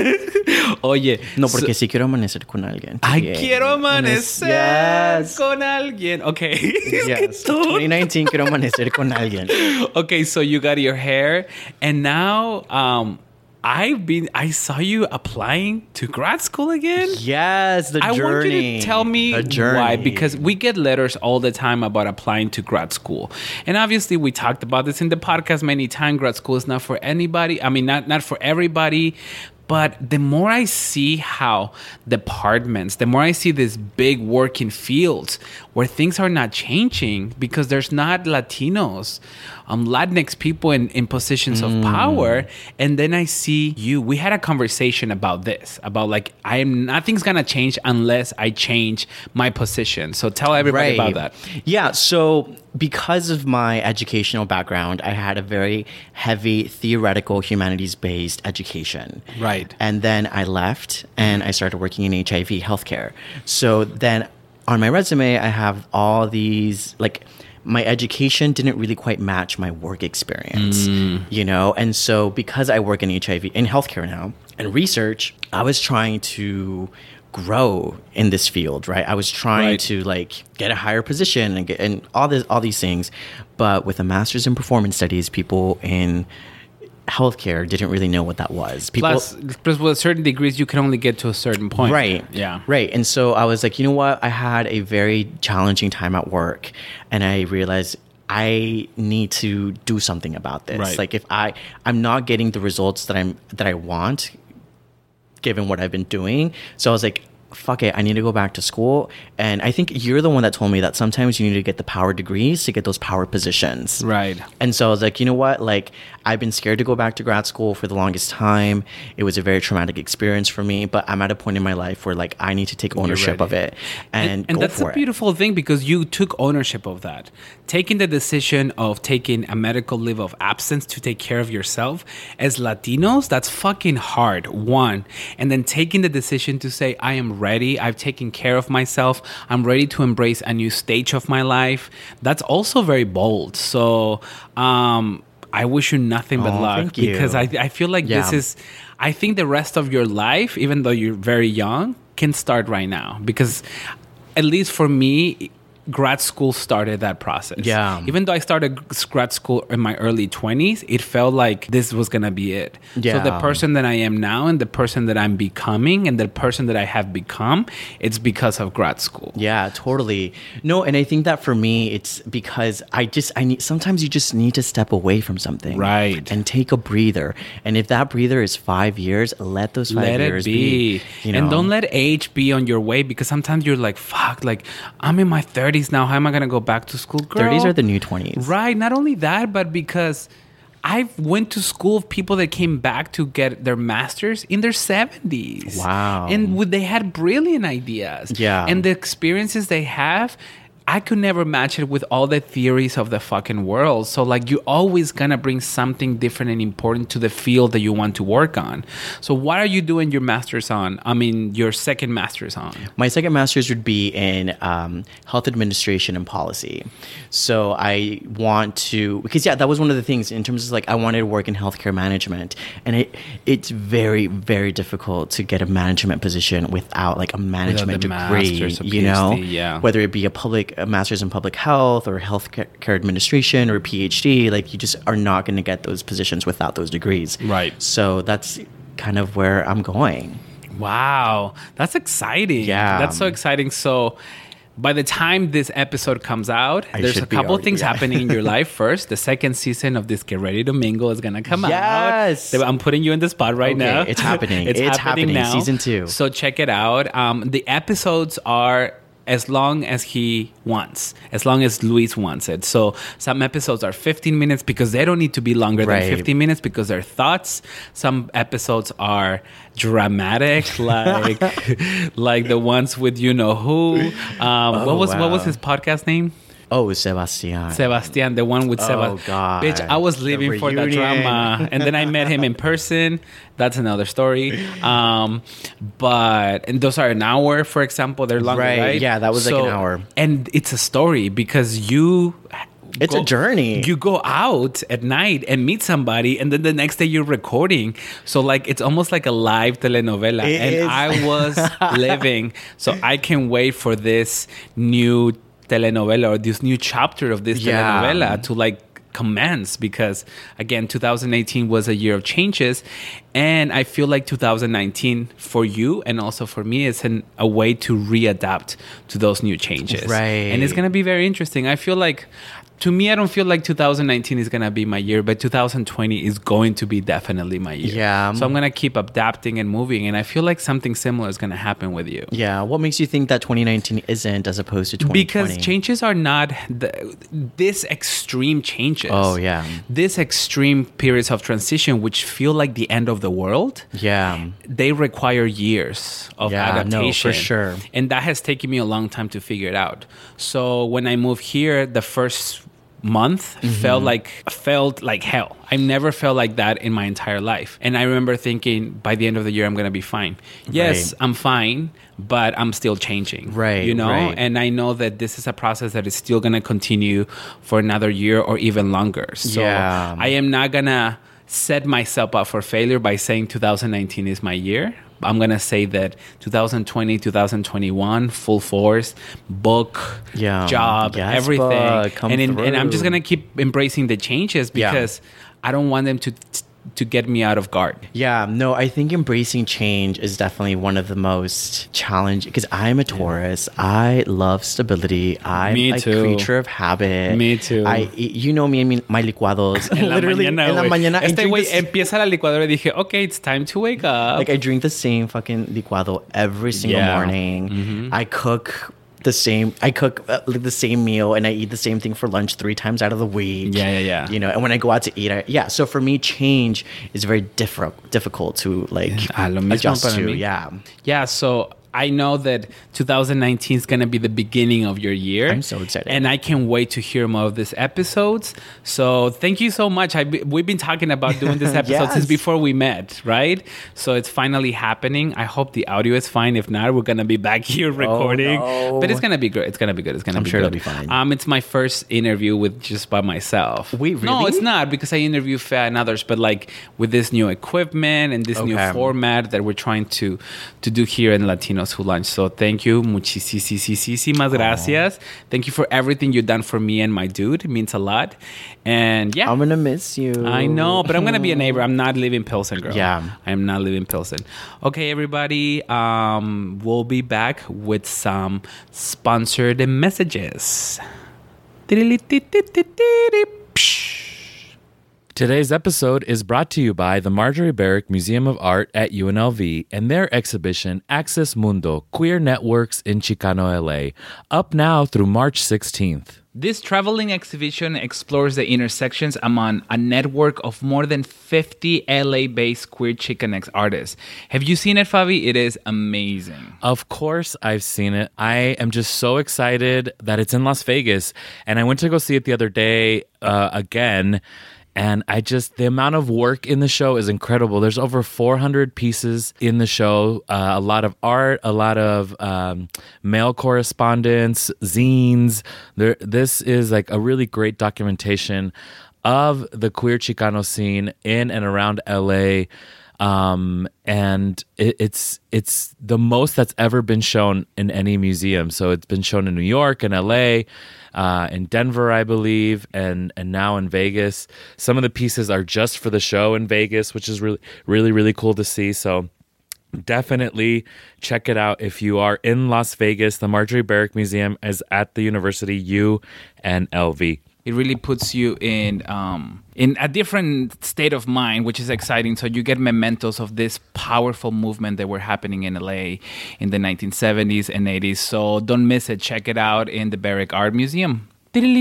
Oye. No, so- porque si quiero amanecer con alguien. Ay, Yeah. quiero amanecer Yes. con alguien. Okay. Es que Yes. todo- twenty nineteen quiero amanecer con alguien. Okay, so you got your hair, and now um, I've been. I saw you applying to grad school again. Yes, the I journey. want you to tell me The journey. why, because we get letters all the time about applying to grad school, and obviously we talked about this in the podcast many times. Grad school is not for anybody. I mean, not not for everybody. But the more I see how departments, the more I see this big working fields where things are not changing because there's not Latinos, um, Latinx people in, in positions of power. And then I see you. We had a conversation about this, about like, I am nothing's going to change unless I change my position. So tell everybody about that. Yeah, so because of my educational background, I had a very heavy theoretical humanities-based education. Right. And then I left and I started working in H I V healthcare. So then on my resume, I have all these, like, my education didn't really quite match my work experience, Mm. you know? And so because I work in H I V, in healthcare now, and research, I was trying to grow in this field, right? I was trying Right. to like get a higher position and get and all this all these things. But with a master's in performance studies, people in healthcare didn't really know what that was. People Plus, plus, with certain degrees, you can only get to a certain point. Right. Yeah. Right. And so I was like, you know what? I had a very challenging time at work, and I realized I need to do something about this. Right. Like if I I'm not getting the results that I'm that I want given what I've been doing. So I was like, fuck it, I need to go back to school. And I think you're the one that told me that sometimes you need to get the power degrees to get those power positions. Right. And so I was like, you know what? Like, I've been scared to go back to grad school for the longest time. It was a very traumatic experience for me, but I'm at a point in my life where like I need to take ownership of ready. it and, and, and go that's for a beautiful thing because you took ownership of that. Taking the decision of taking a medical leave of absence to take care of yourself as Latinos, that's fucking hard. One. And then taking the decision to say, I am ready. I've taken care of myself. I'm ready to embrace a new stage of my life. That's also very bold. So, um, I wish you nothing but Oh, luck thank you. because I, I feel like Yeah. this is, I think the rest of your life, even though you're very young, can start right now because at least for me, grad school started that process. Yeah. Even though I started grad school in my early twenties, it felt like this was going to be it. So Yeah. the person that I am now and the person that I'm becoming and the person that I have become, it's because of grad school. Yeah, totally. No, and I think that for me, it's because I just, I need, sometimes you just need to step away from something. Right. And take a breather. And if that breather is five years, let those five Let it years be. you know? And don't let age be on your way because sometimes you're like, fuck, like I'm in my thirties now. How am I going to go back to school? Girl. thirties are the new twenties. Right. Not only that, but because I went to school of people that came back to get their masters in their seventies. Wow. And would- they had brilliant ideas. Yeah. And the experiences they have, I could never match it with all the theories of the fucking world. So, like, you're always gonna bring something different and important to the field that you want to work on. So, what are you doing your master's on? I mean, your second master's on? My second master's would be in um, health administration and policy. So I want to, because yeah, that was one of the things in terms of like, I wanted to work in healthcare management. And it it's very, very difficult to get a management position without like a management the degree, master's, a you know, PhD, yeah. whether it be a public a master's in public health or healthcare administration or PhD, like you just are not going to get those positions without those degrees. Right. So that's kind of where I'm going. Wow. That's exciting. Yeah. That's so exciting. So by the time this episode comes out, I there's a should be couple already- things yeah. happening in your life. First, the second season of this Get Ready to Mingle is going to come Yes. out. I'm putting you in the spot right Okay, now. it's happening. It's happening. Season two. So check it out. Um, the episodes are as long as he wants, as long as Luis wants it. So some episodes are fifteen minutes because they don't need to be longer Right. than fifteen minutes because they're thoughts. Some episodes are dramatic, like like the ones with you know who. Um, what was what wow. was his podcast name? Oh, Sebastian. Sebastian, the one with Oh, Sebastian. God. Bitch, I was The living for that reunion. drama. And then I met him in person. That's another story. Um, but, and those are an hour, for example. They're longer, Right, right? yeah, that was like an hour. And it's a story because you... It's a journey. You go out at night and meet somebody, and then the next day you're recording. So, like, it's almost like a live telenovela. It and is. I was living. So, I can wait for this new telenovela or this new chapter of this Yeah. telenovela to, like, commence because, again, two thousand eighteen was a year of changes. And I feel like two thousand nineteen for you and also for me is an, a way to readapt to those new changes. Right. And it's going to be very interesting. I feel like, to me, I don't feel like two thousand nineteen is going to be my year, but two thousand twenty is going to be definitely my year. Yeah. So I'm going to keep adapting and moving. And I feel like something similar is going to happen with you. Yeah. What makes you think that twenty nineteen isn't as opposed to twenty twenty? Because changes are not the, this extreme changes. Oh, yeah. This extreme periods of transition, which feel like the end of the world. Yeah. They require years of Yeah, no, adaptation. for sure. And that has taken me a long time to figure it out. So when I moved here, the first month Mm-hmm. felt like felt like hell. I never felt like that in my entire life. And I remember thinking by the end of the year I'm going to be fine. Yes, Right. I'm fine, but I'm still changing. Right, You know? right. And I know that this is a process that is still going to continue for another year or even longer. So Yeah. I am not going to set myself up for failure by saying two thousand nineteen is my year. I'm going to say that two thousand twenty, two thousand twenty-one, full force, book, Yeah. job, Yes, everything. book, come and, in, and I'm just through. going to keep embracing the changes Yeah. because I don't want them to to get me out of guard. Yeah, no, I think embracing change is definitely one of the most challenging because I'm a Taurus. I love stability. I'm Me a too. creature of habit. Me too. I, you know me and me- my licuados. En la Literally, mañana, en la güey. mañana, I Este drink güey the s- empieza la licuadora y dije, okay, it's time to wake up. like I drink the same fucking licuado every single Yeah. morning. Mm-hmm. I cook the same. I cook uh, like the same meal, and I eat the same thing for lunch three times out of the week. Yeah, yeah, yeah. You know, and when I go out to eat, I, yeah. So for me, change is very different, difficult to like Ah, lo mismo adjust para to. mí. Yeah. Yeah, so I know that two thousand nineteen is going to be the beginning of your year. I'm so excited. And I can't wait to hear more of these episodes. So thank you so much. I, we've been talking about doing this episode Yes. since before we met, right? So it's finally happening. I hope the audio is fine. If not, we're going to be back here recording. no. But it's going to be good. It's going to be good. It's going to I'm be sure good. it'll be fine. Um, it's my first interview with just by myself. Wait, No, really? it's not because I interview Fea and others, but like with this new equipment and this new Okay. format that we're trying to to do here in Latinos Who Lunch. So thank you. Muchísimas gracias. Thank you for everything you've done for me and my dude. It means a lot. And yeah. I'm gonna miss you. I know, but I'm gonna be a neighbor. I'm not living Pilsen, girl. Yeah. I am not living Pilsen. Okay, everybody. Um, we'll be back with some sponsored messages. Today's episode is brought to you by the Marjorie Barrick Museum of Art at U N L V and their exhibition Access Mundo, Queer Networks in Chicano, L A, up now through March sixteenth. This traveling exhibition explores the intersections among a network of more than fifty L A-based queer Chicanx artists. Have you seen it, Fabi? It is amazing. Of course, I've seen it. I am just so excited that it's in Las Vegas. And I went to go see it the other day uh, again. And I just, the amount of work in the show is incredible. There's over four hundred pieces in the show, uh, a lot of art, a lot of um, mail correspondence, zines. There, this is like a really great documentation of the queer Chicano scene in and around L A. Um, and it, it's it's the most that's ever been shown in any museum. So it's been shown in New York and L A, uh, in Denver, I believe, and and now in Vegas. Some of the pieces are just for the show in Vegas, which is really really really cool to see. So definitely check it out if you are in Las Vegas. The Marjorie Barrick Museum is at the University U N L V. It really puts you in um, in a different state of mind, which is exciting. So you get mementos of this powerful movement that were happening in L A in the nineteen seventies and eighties. So don't miss it. Check it out in the Barrick Art Museum.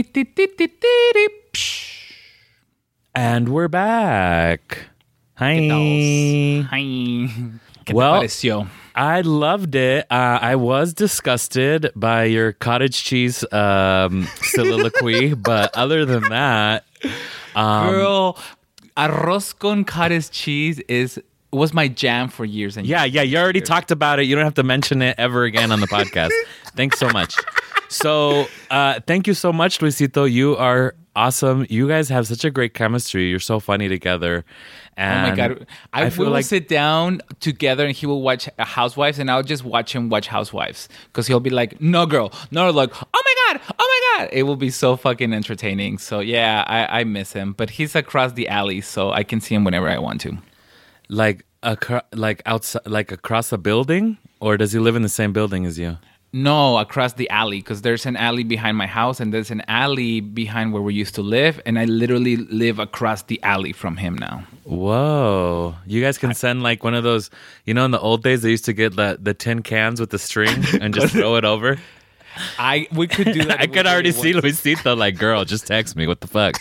And we're back. Hi. Hi. ¿Qué Well, te pareció? I loved it. Uh, I was disgusted by your cottage cheese um, soliloquy, but other than that, um, Girl, arroz con cottage cheese is was my jam for years and years. yeah, yeah, you already talked about it. You don't have to mention it ever again on the podcast. Thanks so much. So, uh, thank you so much, Luisito. You are awesome. You guys have such a great chemistry. You're so funny together. And Oh my God. I, I feel will like sit down together and he will watch Housewives and I'll just watch him watch Housewives. Because he'll be like, no, girl. No, like, oh my God. Oh my God. It will be so fucking entertaining. So yeah, I, I miss him. But he's across the alley, so I can see him whenever I want to. like acro- like outside, like across a building, or does he live in the same building as you? No, across the alley, because there's an alley behind my house and there's an alley behind where we used to live. And I literally live across the alley from him now. Whoa. You guys can send like one of those, you know, in the old days, they used to get the, the tin cans with the string and just throw it over. I We could do that. I could already see Luisito like, girl, just text me. What the fuck?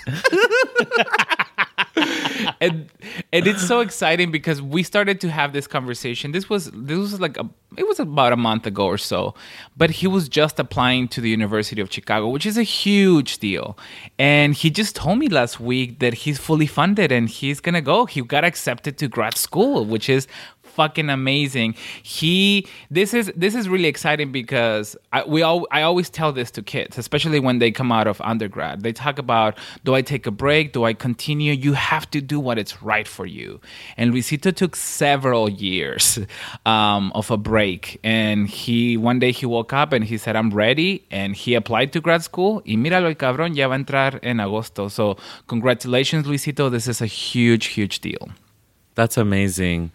and and it's so exciting because we started to have this conversation. This was this was like a it was about a month ago or so, but he was just applying to the University of Chicago, which is a huge deal. And he just told me last week that he's fully funded and he's gonna go. He got accepted to grad school, which is fucking amazing. He this is this is really exciting because I, we all I always tell this to kids, especially when they come out of undergrad. They talk about, do I take a break? Do I continue? You have to do what is right for you. And Luisito took several years um, of a break, and he one day he woke up and he said, I'm ready, and he applied to grad school. Y míralo el cabrón, ya va a entrar en agosto. So congratulations, Luisito. This is a huge, huge deal. That's amazing.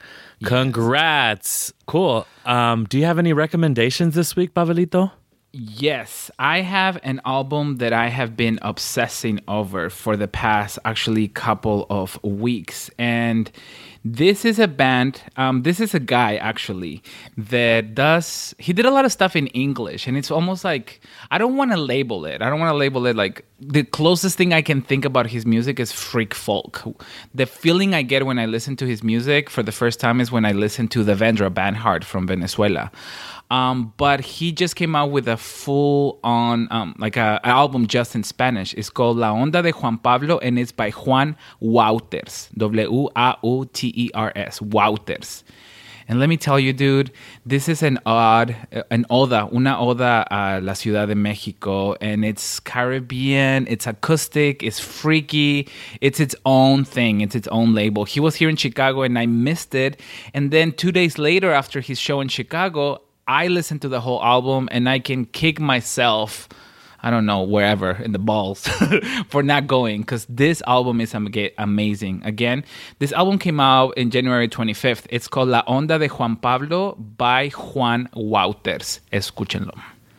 Congrats. Cool. Um, do you have any recommendations this week, Pavelito? Yes, I have an album that I have been obsessing over for the past actually couple of weeks. And this is a band, um, this is a guy actually that does, he did a lot of stuff in English. And it's almost like, I don't want to label it. I don't want to label it like, the closest thing I can think about his music is freak folk. The feeling I get when I listen to his music for the first time is when I listen to the Vendra Banhart from Venezuela. Um, but he just came out with a full-on, um, like a, an album just in Spanish. It's called La Onda de Juan Pablo, and it's by Juan Wouters. W A U T E R S. Wouters. And let me tell you, dude, this is an odd, an oda, una oda a la Ciudad de Mexico. And it's Caribbean, it's acoustic, it's freaky. It's its own thing. It's its own label. He was here in Chicago and I missed it. And then two days later after his show in Chicago, I listened to the whole album and I can kick myself, I don't know, wherever, in the balls for not going, because this album is amazing. Again, this album came out in January twenty-fifth. It's called La Onda de Juan Pablo by Juan Wouters. Escúchenlo.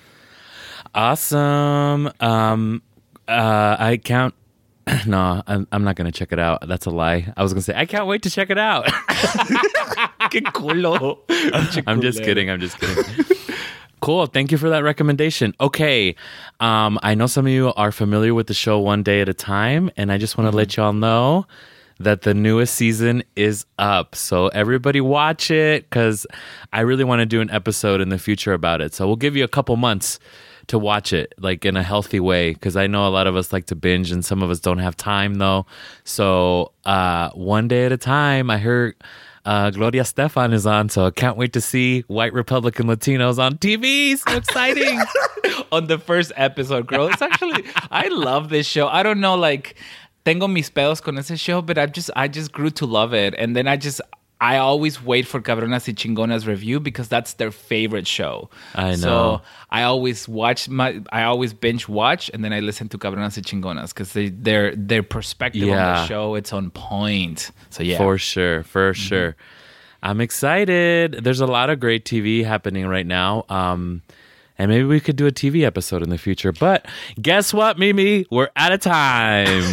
Awesome. Um, uh, I can't. No, I'm, I'm not going to check it out. That's a lie. I was going to say, I can't wait to check it out. Qué culo. I'm just kidding. I'm just kidding. Cool. Thank you for that recommendation. Okay. Um, I know some of you are familiar with the show One Day at a Time, and I just want to mm-hmm. let y'all know that the newest season is up. So everybody watch it, because I really want to do an episode in the future about it. So we'll give you a couple months to watch it, like in a healthy way, because I know a lot of us like to binge and some of us don't have time though. So uh, One Day at a Time, I heard uh, Gloria Stefan is on, so I can't wait to see white Republican Latinos on T V. So exciting. On the first episode, girl. It's actually, I love this show. I don't know, like, tengo mis pedos con ese show, but I just, I just grew to love it. And then I just, I always wait for Cabronas y Chingonas review because that's their favorite show. I know. So I always watch my, I always binge watch, and then I listen to Cabronas y Chingonas because they, their their perspective Yeah. on the show, it's on point. So yeah, For sure, for Mm-hmm. sure. I'm excited. There's a lot of great T V happening right now. Um, and maybe we could do a T V episode in the future. But guess what, Mimi? We're out of time.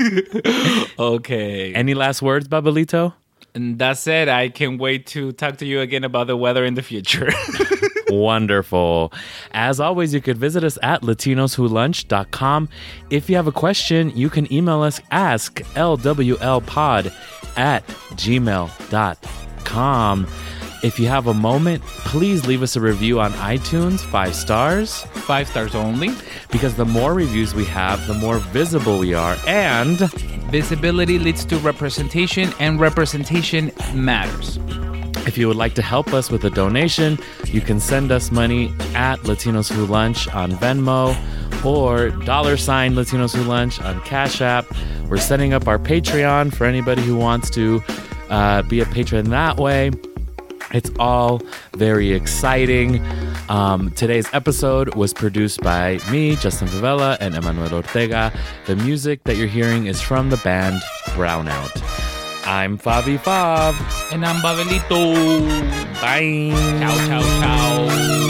okay. Any last words, Babelito? And that's it. I can't wait to talk to you again about the weather in the future. Wonderful. As always, you could visit us at latinos who lunch dot com. If you have a question, you can email us ask L W L pod at gmail dot com. If you have a moment, please leave us a review on iTunes, five stars, Five stars only. because the more reviews we have, the more visible we are. And Visibility leads to representation, and representation matters. if you would like to help us with a donation, you can send us money at Latinos Who Lunch on Venmo or dollar sign Latinos Who Lunch on Cash App. We're setting up our Patreon for anybody who wants to uh, be a patron that way. It's all very exciting. Um, today's episode was produced by me, Justin Favela, and Emmanuel Ortega. The music that you're hearing is from the band Brownout. I'm Fabi Fav. And I'm Babelito. Bye. Ciao, ciao, ciao.